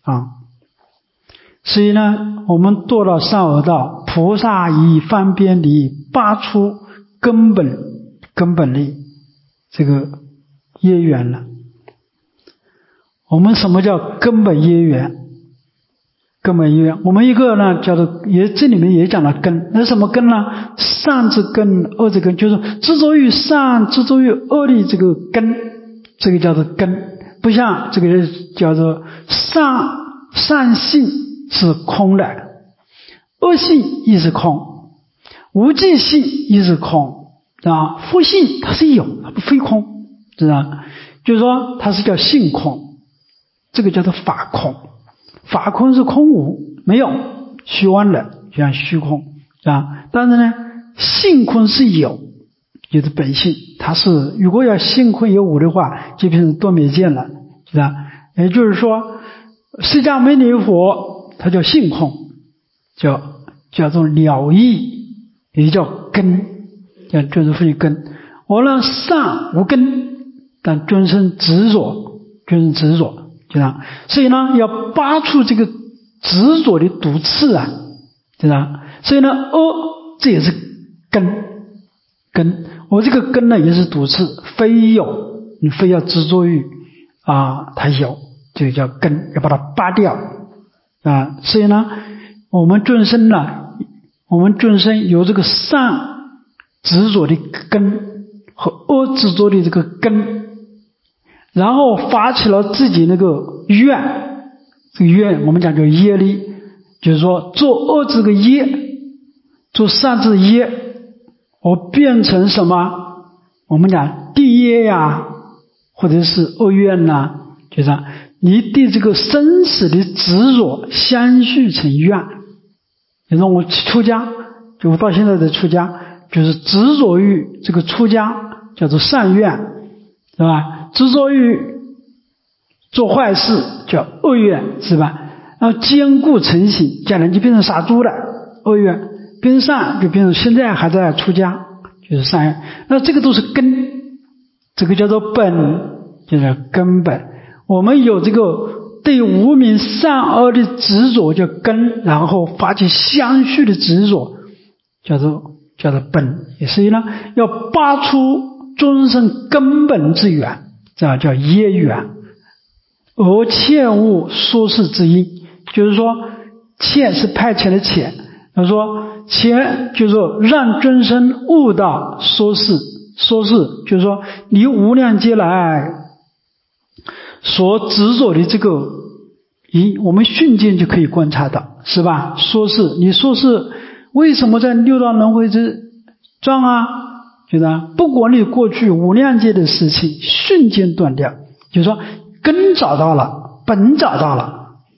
所以呢，我们堕到善恶道，菩萨以方便理拔出根本力这个业缘了。我们什么叫根本业缘？根本业缘，我们一个呢叫做这里面也讲了根，那什么根呢？善之根，恶之根，就是执着于善、执着于恶的这个根，这个叫做根。不像这个叫做善性是空的，恶性亦是空，无记性亦是空福性它是有，它不非空，知道？就是说它是叫性空，这个叫做法空。法空是空无，没有虚妄的，就像虚空但是呢，性空是有，就是本性，它是如果要性空有无的话，就变成多灭见了，是吧？也就是说，释迦牟尼佛它叫性空，叫做了义，也叫根，叫就是分根。我让善无根，但众生执着，对吧？所以呢，要拔出这个执着的毒刺对吧？所以呢，这也是根，我这个根呢也是毒刺，你非要执着于它有，就叫根，要把它拔掉所以呢，我们众生有这个善执着的根和恶执着的这个根。然后发起了自己那个愿，这个愿我们讲叫业力，就是说做恶这个业，做善这个业，我变成什么？我们讲地业或者是恶愿就是你对这个生死的执着相续成愿。比如说我出家，就我到现在的出家，就是执着于这个出家叫做善愿，是吧？执着于做坏事叫恶愿，是吧？然后坚固成形，将来就变成杀猪了，恶愿。变善就变成现在还在出家，就是善愿。那这个都是根，这个叫做本，就是根本。我们有这个对无明善恶的执着叫根，然后发起相续的执着叫做本。所以呢，要拔出众生根本之源，这叫业缘。而切勿说是之因，就是说切是派遣的遣，他说遣就是说让众生悟到说是就是说你无量劫来所执着的这个我们瞬间就可以观察到，是吧？你说是为什么在六道轮回之中就是不管你过去无量劫的事情瞬间断掉，就是说根找到了，本找到了，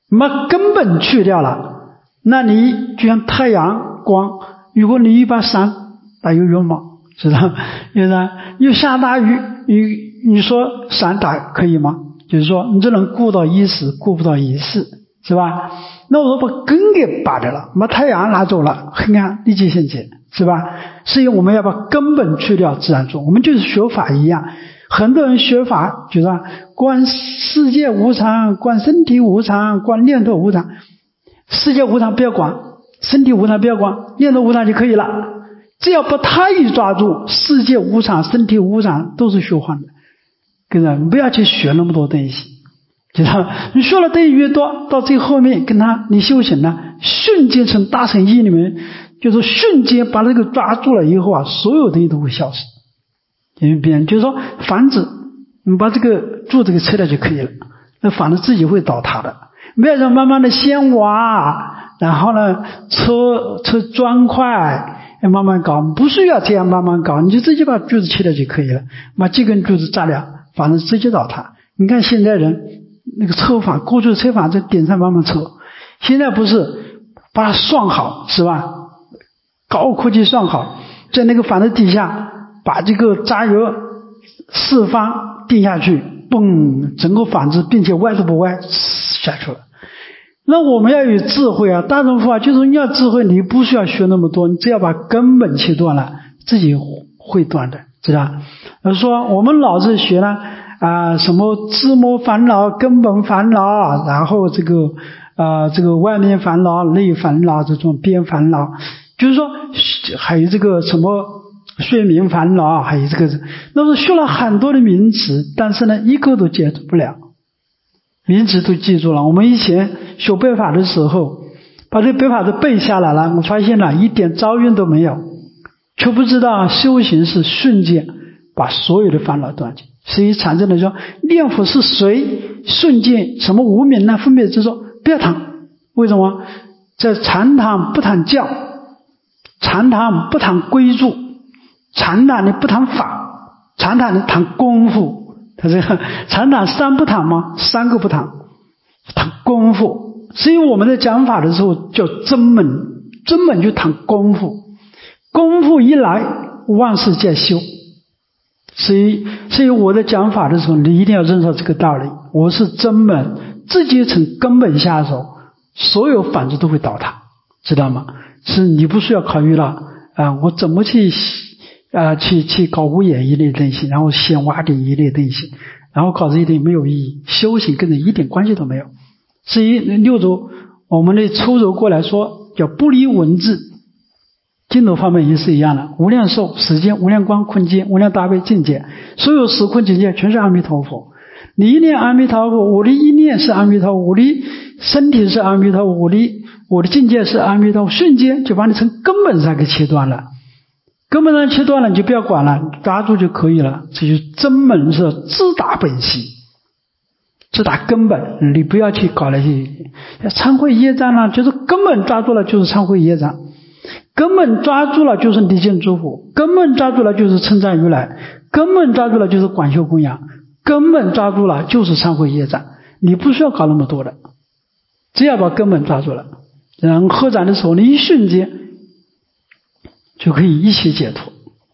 把根本去掉了，那你就像太阳光，如果你一把伞打游泳吗？知道？又下大雨，你说伞打可以吗？就是说你只能顾到一时，顾不到一世，是吧？那我把根给拔掉了，把太阳拿走了，黑暗立即现前，是吧？所以我们要把根本去掉，自然住。我们就是学法一样，很多人学法就是观世界无常，观身体无常，观念头无常。世界无常不要管，身体无常不要管，念头无常就可以了。只要把它一抓住，世界无常，身体无常，都是虚幻的。跟着不要去学那么多东西，知道？你学了东西越多，到最后面跟他你修行了，瞬间从大乘义里面，就是瞬间把这个抓住了以后所有东西都会消失。因为别人就是说房子，你把这个柱子给拆了就可以了，那房子自己会倒塌的。不要说慢慢的先挖，然后呢车砖块要慢慢搞，不需要这样慢慢搞，你就直接把柱子切了就可以了，把几根柱子炸了，房子直接倒塌。你看现在人那个车房，过去的车房在顶上慢慢车，现在不是把它算好，是吧？高科技算好，在那个房子底下把这个炸药四方定下去，嘣，整个房子并且歪都不歪下去了。那我们要有智慧啊，大乘佛法就是你要智慧，你不需要学那么多，你只要把根本切断了，自己会断的，知道？说我们老是学了什么自摸烦恼、根本烦恼，然后这个外面烦恼、内烦恼，这种边烦恼，就是说还有这个什么睡眠烦恼，还有这个，那是学了很多的名词，但是呢一个都解读不了。名词都记住了，我们以前学背法的时候，把这背法都背下来了，我发现了一点遭遇都没有，却不知道修行是瞬间把所有的烦恼断尽。所以禅宗的说念佛是随瞬间，什么无明啊分别执着不要谈。为什么？在禅堂不谈教，禅堂不谈归住，禅堂你不谈法，禅堂你谈功夫。他这个禅堂三不谈吗？三个不谈，谈功夫。所以我们在讲法的时候叫真门，真门就谈功夫，功夫一来万事皆休。所以我在讲法的时候，你一定要认识这个道理。我是真门，直接从根本下手，所有房子都会倒塌，知道吗？是你不需要考虑了我怎么去搞五眼一类东西，然后先挖点一类东西，然后搞这一点没有意义，修行跟着一点关系都没有。所以六祖我们的抽柔过来说叫不离文字，净土方面也是一样的，无量寿、时间、无量光、空间、无量大悲境界，所有时空境界全是阿弥陀佛。你一念阿弥陀佛，我的一念是阿弥陀佛，我的身体是阿弥陀佛，我的境界是阿弥陀佛，瞬间就把你从根本上给切断了。根本上切断了，你就不要管了，抓住就可以了。这就是真门，是自打本心，自打根本。你不要去搞那些忏悔业障了，就是根本抓住了就是忏悔业障，根本抓住了就是离间诸佛，根本抓住了就是称赞如来，根本抓住了就是广修供养，根本抓住了就是忏悔业障。你不需要搞那么多的，只要把根本抓住了，然后合掌的时候，你一瞬间就可以一切解脱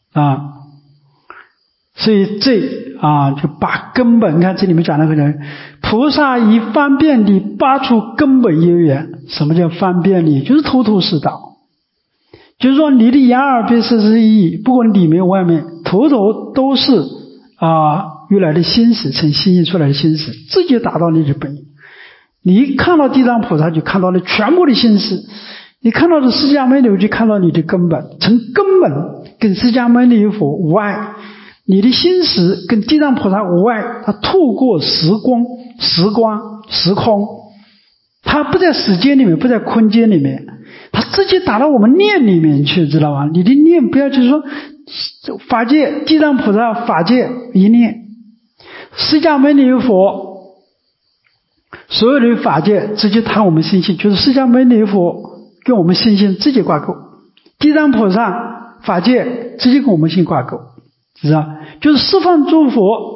所以就把根本，你看这里面讲那个人，菩萨以方便力拔除根本因缘。什么叫方便力？就是头头是道，就是说你的眼耳鼻舌身意，不管里面外面，头头都是原来的心识，从心意出来的心识，直接达到你的本意。你一看到地藏菩萨，就看到了全部的心识。你看到的释迦牟尼就看到你的根本，从根本跟释迦牟尼佛无碍，你的心识跟地藏菩萨无碍，它透过时空，它不在时间里面，不在空间里面，它直接打到我们念里面去，知道吗？你的念不要就是说法界地藏菩萨法界一念，释迦牟尼佛所有的法界直接谈我们心性，就是释迦牟尼佛跟我们心性直接挂钩，地藏菩萨法界直接跟我们心挂钩，知道？就是十方诸佛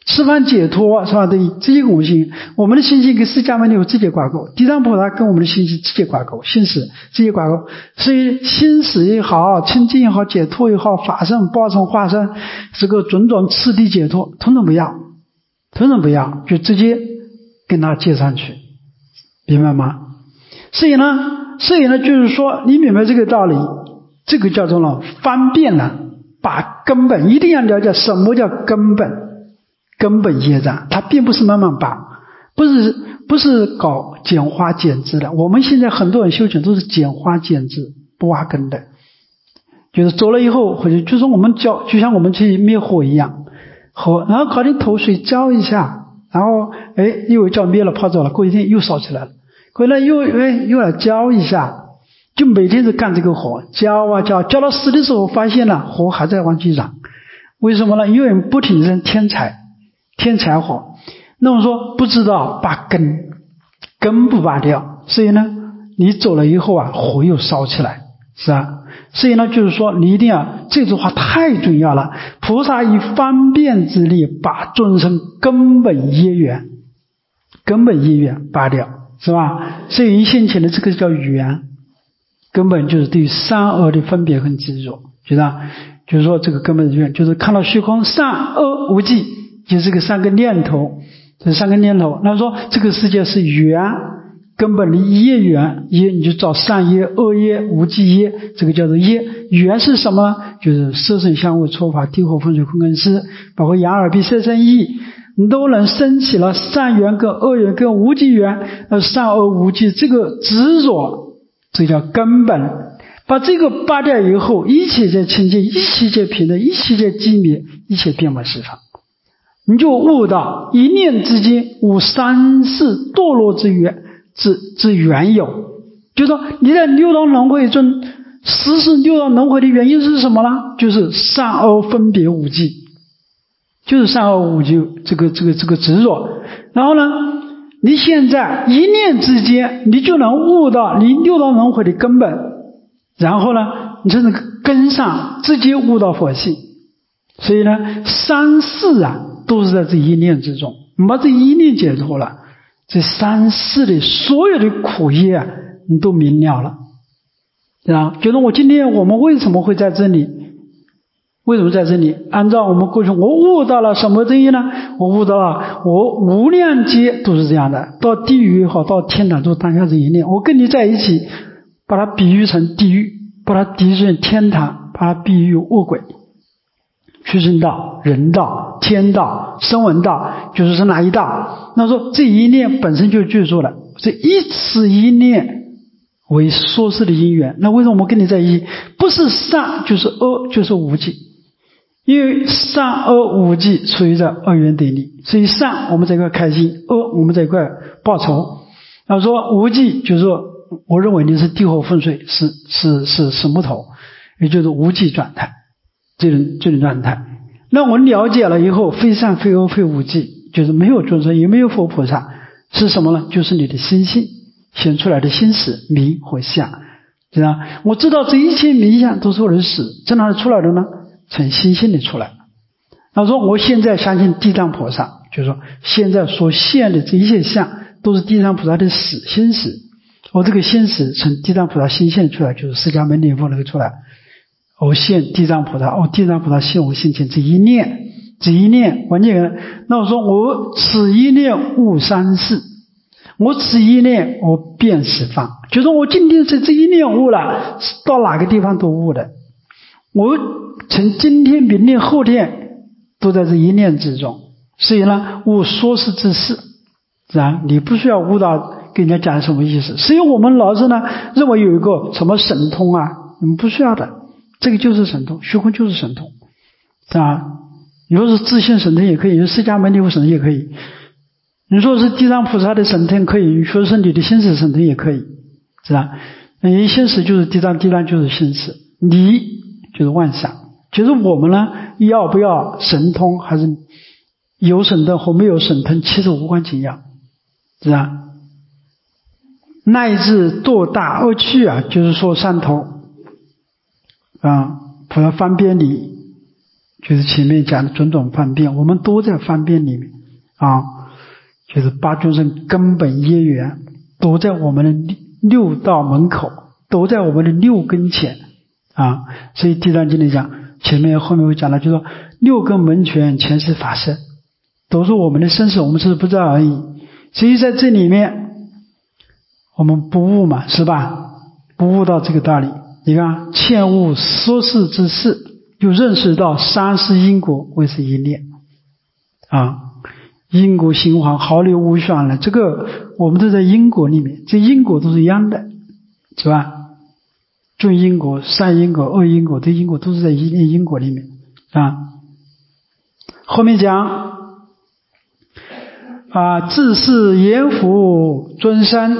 十方解脱是吧？对，这些我们心，我们的心性跟释迦牟尼有直接挂钩，地藏菩萨跟我们的心性直接挂钩，心识直接挂钩。所以心识也好，清净也好，解脱也好，法身、报身、化身，这个种种次第解脱，统统不要，就直接跟他接上去，明白吗？所以呢，就是说，你明白这个道理，这个叫做呢方便了，把根本一定要了解什么叫根本业障，它并不是慢慢拔，不是搞简化减脂的。我们现在很多人修行都是简化减脂，不挖根的，就是走了以后，或者就说我们就像我们去灭火一样，然后搞点头水浇一下，然后一会浇灭了泡走了，过一天又烧起来了，回来又来浇一下，就每天都干这个活，浇啊浇到死的时候，发现了火还在往起燃，为什么呢？因为不停地添柴火，那我说不知道把根不拔掉，所以呢你走了以后啊，火又烧起来，是吧？所以呢就是说你一定要，这句话太重要了，菩萨以方便之力把众生根本业缘拔掉，是吧？所以一现前的这个叫缘，根本就是对于善恶的分别和执着，觉得就是说这个根本的缘，就是看到虚空善恶无记，就是这个三个念头，那说这个世界是缘，根本的业缘，你就找善业、恶业、无记业，这个叫做业。缘是什么？就是色声香味触法地火风水空根湿，包括眼耳鼻舌身意，你都能升起了善缘跟恶缘跟无记缘，善恶无记这个执着，这叫根本。把这个拔掉以后，一切皆清净，一切皆平等，一切皆寂灭，一切遍满十方，你就悟到一念之间无三世堕落之缘由。就是说你在六道轮回中，十世六道轮回的原因是什么呢？就是善恶分别无记，就是善恶无记这个执着。然后呢，你现在一念之间，你就能悟到你六道轮回的根本，然后呢，你就能跟上，直接悟到佛性。所以呢，三世啊都是在这一念之中，你把这一念解脱了，这三世的所有的苦业啊，你都明了了，对吧？觉得我们为什么会在这里？为什么在这里？按照我们过去，我悟到了什么真义呢？我悟到了，我无量劫都是这样的，到地狱也好，到天堂都当下这一念。我跟你在一起，把它比喻成地狱，把它比喻成天堂，把它比喻恶鬼。畜生道、人道、天道、声闻道，就是是哪一道？那说这一念本身就具足了，这一此一念为说事的因缘。那为什么我们跟你在一起？不是善就是恶，就是无记，因为善恶无记处于在二元对立，所以善我们在一块开心，恶我们在一块报仇。那说无记就是说，我认为你是地火风水，是木头，也就是无记状态。这种状态，那我了解了以后，非善非恶非无记，就是没有众生也没有佛菩萨，是什么呢？就是你的心性显出来的心识名和相，知道？我知道这一切名相都是我的识，从哪里出来的呢？从心性里出来。他说我现在相信地藏菩萨，就是说现在所现的这一切相都是地藏菩萨的识心识，我这个心识从地藏菩萨心现出来，就是释迦牟尼佛那个出来。我现地藏菩萨，地藏菩萨现我心前这一念完全。那我说我此一念悟三世，我此一念我遍十方，就说我今天这一念悟了，到哪个地方都悟的。我从今天、明天、后天都在这一念之中，所以呢，悟说事之事，然你不需要悟到跟人家讲什么意思。所以我们老是呢认为有一个什么神通啊，你们不需要的。这个就是神通，虚空就是神通，是吧？你说是自性神通也可以，释迦牟尼佛神通也可以，你说是地藏菩萨的神通可以，你说是你的心识神通也可以，是吧？你心识就是地藏，地藏就是心识，你就是妄想。就是我们呢，要不要神通，还是有神通或没有神通，其实无关紧要，是吧？乃至堕大恶趣啊，就是说上头。菩萨方便你， 就是前面讲的种种方便，我们都在方便里面啊，就是八众生根本业缘都在我们的六道门口，都在我们的六根前啊。所以地藏经里讲，前面后面会讲了，就说六根门前全是法身，都是我们的身世，我们只是不知道而已。所以在这里面我们不悟嘛，是吧？不悟到这个道理，你看欠悟说事之事，就认识到三世因果为是一念啊，因果循环毫厘无选了。这个我们都在因果里面，这因果都是一样的，是吧？种因果、善因果、恶因果，这因果都是在一念因果里面啊。后面讲啊，自是阎浮尊身，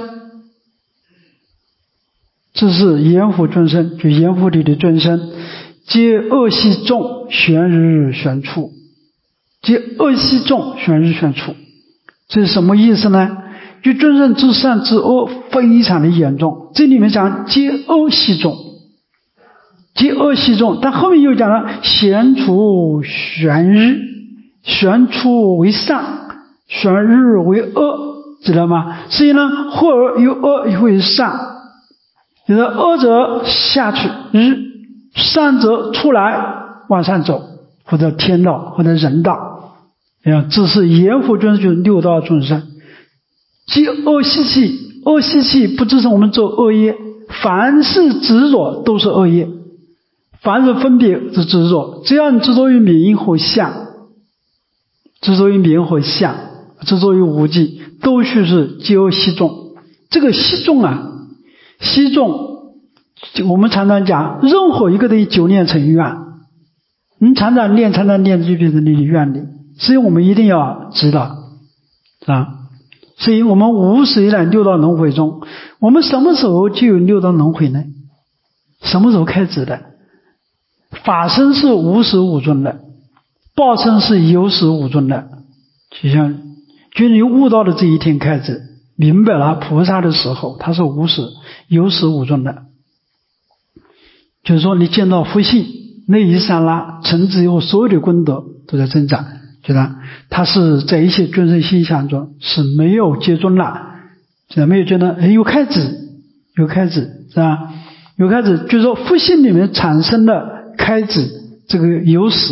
自是阎浮尊身，就阎浮里的尊身，皆恶习众，旋日旋处，皆恶习众，旋日旋处。这是什么意思呢？就尊身之善之恶非常的严重。这里面讲皆恶习众，皆恶习众，但后面又讲了旋处旋日，旋处为善，旋日为恶，知道吗？所以呢，或有恶又为善，就是恶者下去日，善者出来往上走，或者天道或者人道。这是阎浮尊，就是六道众生。即恶习气，恶习气不支撑我们做恶业，凡是执着都是恶业，凡是分别是执着，只要你执着于名和相，执着于名和相，执着于无记，都是皆恶习众。这个习众啊，习众我们常常讲，任何一个东西久念成怨，你常常念就变成你的愿力，所以我们一定要知道啊。所以我们无始以来六道轮回中，我们什么时候就有六道轮回呢？什么时候开始的？法身是无始无终的，报身是有始无终的。就你悟到的这一天开始，明白了菩萨的时候，他是无始有始无终的。就是说你见到佛性那一刹那成之以后，所有的功德都在增长，觉得他是在一切众生心想中是没有结终了，没有觉得有开始是吧？有开始就是说佛性里面产生的开始，这个有始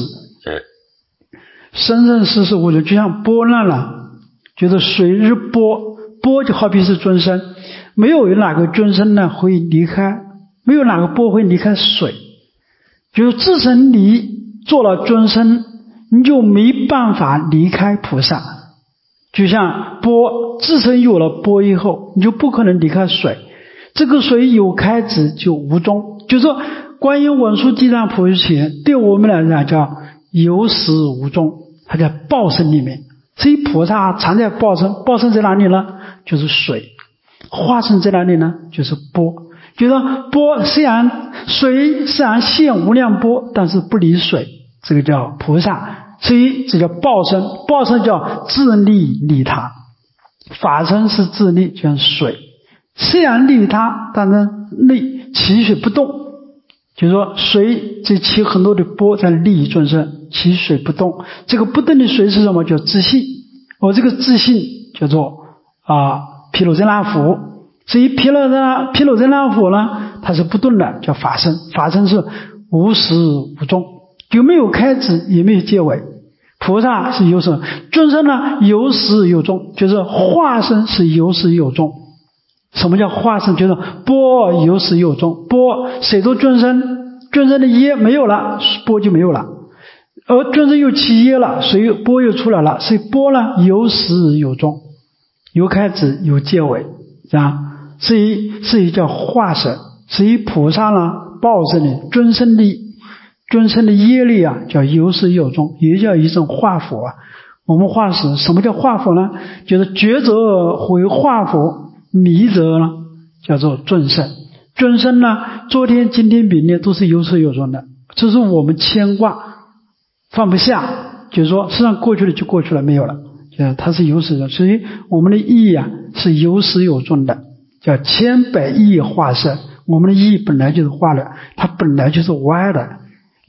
生生世世无常，就像波浪了，觉得水日波就好比是众生，没有哪个众生呢会离开，没有哪个波会离开水，就是自身你做了众生，你就没办法离开菩萨。就像波自身有了波以后，你就不可能离开水，这个水有开始就无终。就是说观音文殊地藏菩萨前对我们来讲叫有始无终，它在报身里面。所以菩萨常在报身，报身在哪里呢？就是水。化身在哪里呢？就是波。就是说波水虽然现无量波，但是不离水，这个叫菩萨。所以这叫报身，报身叫自利利他，法身是自利，就像水，虽然利他，但是利起水不动。就是说水这起很多的波在利益众生，起水不动。这个不动的水是什么？叫自性。这个自性叫做毗卢遮那佛。所以毗卢遮那佛呢，它是不动的，叫法身。法身是无始无终，就没有开始也没有结尾。菩萨是有始，众生呢有始有终，就是化身是有始有终。什么叫化身？就是波有始有终，波谁做众生的业没有了，波就没有了，而众生又起业了，所以波又出来了。所以波呢有始有终，有开始有结尾，是吧？所以叫化身。所以菩萨呢报身的众生的业力叫有始有终，也叫一种化佛啊。我们化佛，什么叫化佛呢？就是觉者为化佛，迷者呢叫做众生。众生呢昨天今天明天都是有始有终的，这是我们牵挂放不下，就是说实际上过去了就过去了，没有了，它是有始有终。所以我们的意是有始有终的，叫千百亿化身。我们的意本来就是化的，它本来就是歪的，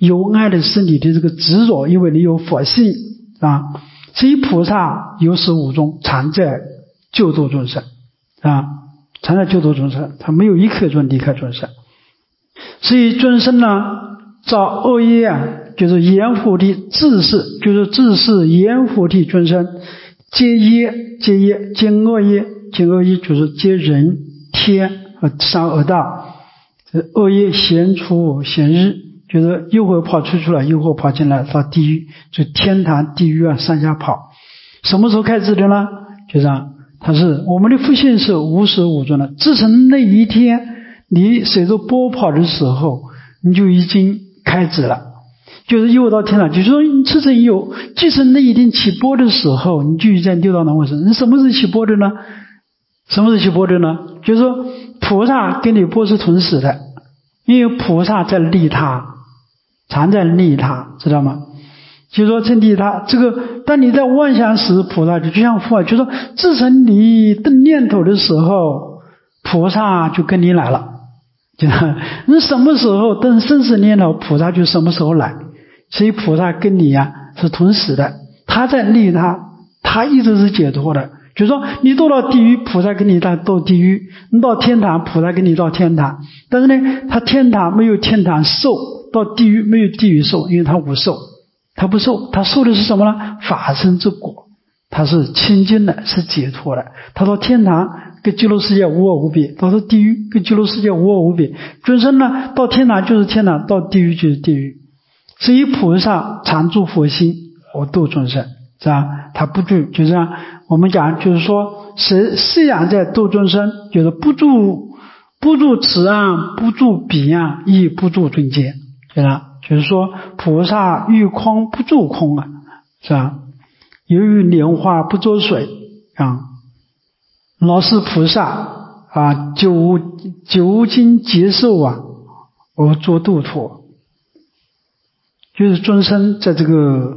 有爱的是你的这个执着，因为你有佛性啊。所以菩萨有始无终，常在救度众生啊，常在救度众生，他没有一刻钟离开众生。所以众生呢，造恶业啊，就是言佛的自是，就是自是言佛的众生，皆业皆恶业，皆恶业就是皆人天和三恶道，恶业闲出闲日，就是一会儿跑出去了，一会儿跑进来到地狱，就天堂地狱啊上下跑。什么时候开始的呢？就这样，它是我们的福性是无始无终的，自从那一天你随着波跑的时候，你就已经开始了，就是又到天堂。就是说自从有自从那一天起波的时候，你就在六道轮回生。你什么时候起波的呢？什么时候起波的呢？就是说菩萨跟你波是同时的，因为菩萨在利他，常在利他，知道吗？就是说在利他，这个当你在妄想时，菩萨就像佛，就是说自从你动念头的时候，菩萨就跟你来了。你什么时候动生死念头，菩萨就什么时候来。所以菩萨跟你是同时的，他在利他，他一直是解脱的。就是说你堕到地狱，菩萨跟你到地狱；你到天堂，菩萨跟你到天堂。但是呢，他天堂没有天堂受，到地狱没有地狱受，因为他无受，他不受，他受的是什么呢？法身之果，他是清净的，是解脱的。他到天堂跟极乐世界无二无别，到地狱跟极乐世界无二无别。众生呢，到天堂就是天堂，到地狱就是地狱。所以菩萨常住佛心，我度众生，是吧？他不住，就这样。我们讲就是说，是养在度众生，就是不住此岸，不住彼岸，亦不住中间，是吧？就是说菩萨遇空不住空啊，是吧？由于莲花不着水啊，老是菩萨啊，久经劫受啊，而作度脱。就是众生在这个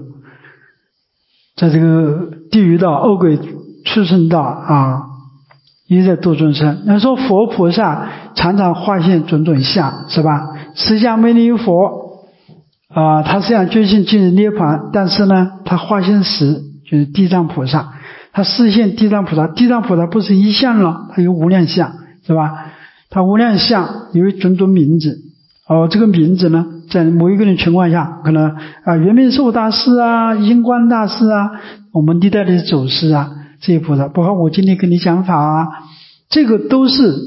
地狱道、恶鬼畜生道啊，也在度众生。那说佛菩萨常常化现种种相，是吧？释迦牟尼佛他是想究竟进入涅槃，但是呢，他化现时就是地藏菩萨，他示现地藏菩萨。地藏菩萨不是一相了，他有无量相，是吧？他无量相有种种名字。这个名字呢，在某一个人情况下，可能圆明寿大师啊、印光大师啊，我们历代的祖师啊，这些菩萨，包括我今天跟你讲法啊，这个都是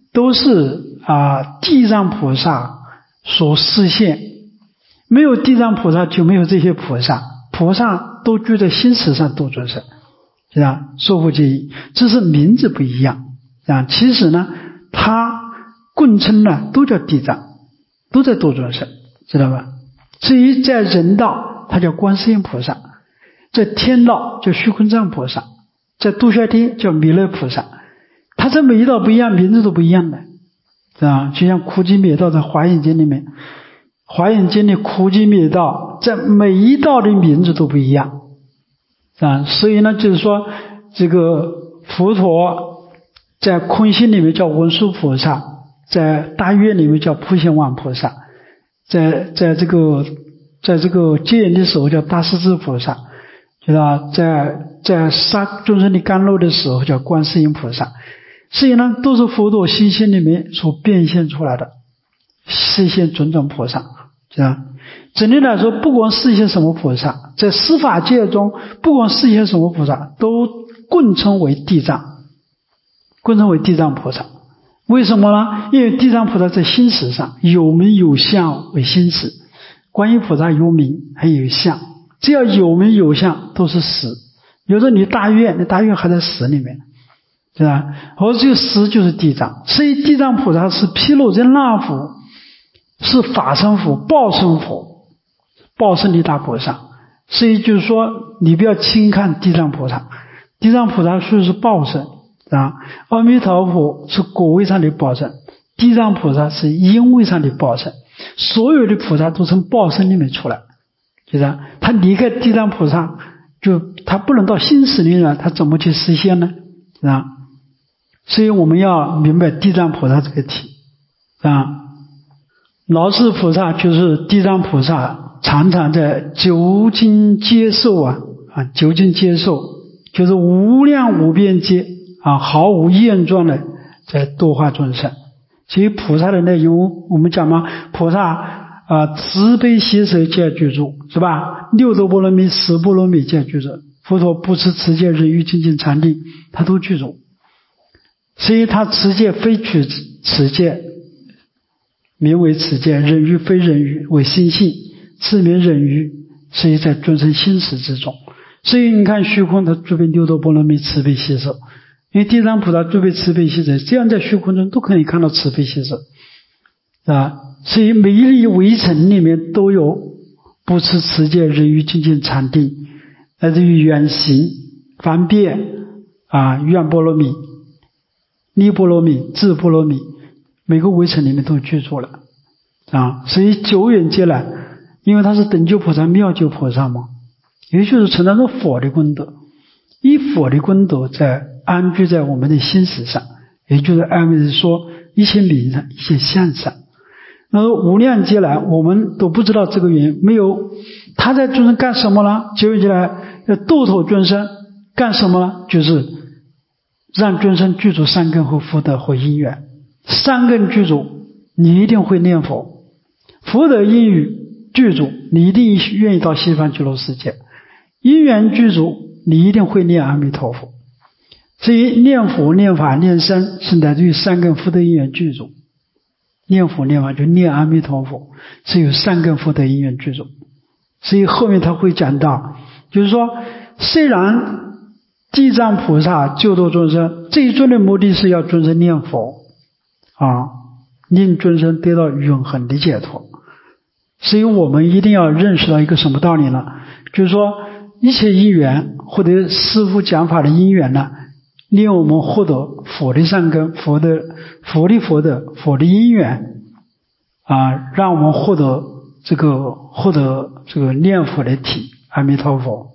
地藏菩萨所示现。没有地藏菩萨就没有这些菩萨，菩萨都居在心识上度众生，是吧？说佛皆一，只是名字不一样啊。其实呢，他共称呢都叫地藏，都在度众生，知道吧？至于在人道，他叫观世音菩萨；在天道叫虚空藏菩萨；在度夏天叫弥勒菩萨。他在每一道不一样，名字都不一样的，是吧？就像苦集灭道在华严经里面，华严经的苦集灭道，在每一道的名字都不一样，是吧？所以呢，就是说这个佛陀在空性里面叫文殊菩萨，在大愿里面叫普贤王菩萨，在这个接引的时候叫大势至菩萨，知道在杀众生的甘露的时候叫观世音菩萨。所以呢，都是佛陀心性里面所变现出来的，示现种种菩萨，是吧？整体来说，不管示现什么菩萨，在司法界中，不管示现什么菩萨，都共称为地藏，共称为地藏菩萨。为什么呢？因为地藏菩萨在心识上有名有相为心识，观音菩萨有名还有相，只要有名有相都是实。有时候你大愿还在实里面，是吧？而这个实就是地藏。所以地藏菩萨是毗卢遮那佛，是法身佛、报身佛、报身的大菩萨。所以就是说，你不要轻看地藏菩萨，地藏菩萨虽是报身啊，阿弥陀佛是果位上的报身，地藏菩萨是因位上的报身。所有的菩萨都从报身里面出来，就是他离开地藏菩萨，就他不能到心识里了，他怎么去实现呢？啊，所以我们要明白地藏菩萨这个体啊。 老师菩萨就是地藏菩萨，常常在究竟接受究竟接受，就是无量无边界毫无厌状的在度化众生。所以菩萨的内容我们讲嘛，菩萨慈悲喜舍皆具足，是吧？六度波罗蜜、十波罗蜜皆具足，佛陀不持持戒、忍辱、精进、禅定，他都具足。所以他持戒非取持戒，名为持戒；忍辱非忍辱，为心性，是名忍辱。所以在众生心识之中。所以你看虚空他具备六度波罗蜜、慈悲喜舍，因为地藏菩萨具备慈悲喜舍，这样在虚空中都可以看到慈悲喜舍所以每一粒微尘里面都有不持持戒、忍辱、精进、禅定，来自于远行、方便愿波罗蜜、力波罗蜜、智波罗蜜，每个微尘里面都具足了所以久远劫来，因为他是等觉菩萨、妙觉菩萨嘛，也就是承担着佛的功德，以佛的功德在安居在我们的心识上，也就是安慰说一切名上、一切相上。那无量劫来我们都不知道这个原因，没有他在众生干什么呢？久远劫来度脱众生干什么呢？就是让众生具足善根和福德和因缘。善根具足，你一定会念佛；福德因缘具足，你一定愿意到西方极乐世界；因缘具足，你一定会念阿弥陀佛。所以念佛、念法、念僧是来自于善根福德因缘具足。念佛念法就念阿弥陀佛，是有善根福德因缘具足。所以后面他会讲到，就是说虽然地藏菩萨救度众生，最终的目的是要众生念佛令众生得到永恒的解脱。所以我们一定要认识到一个什么道理呢？就是说一切因缘或者师父讲法的因缘呢，令我们获得佛的善根、佛的福德、佛的因缘让我们获得这个念佛的体阿弥陀佛。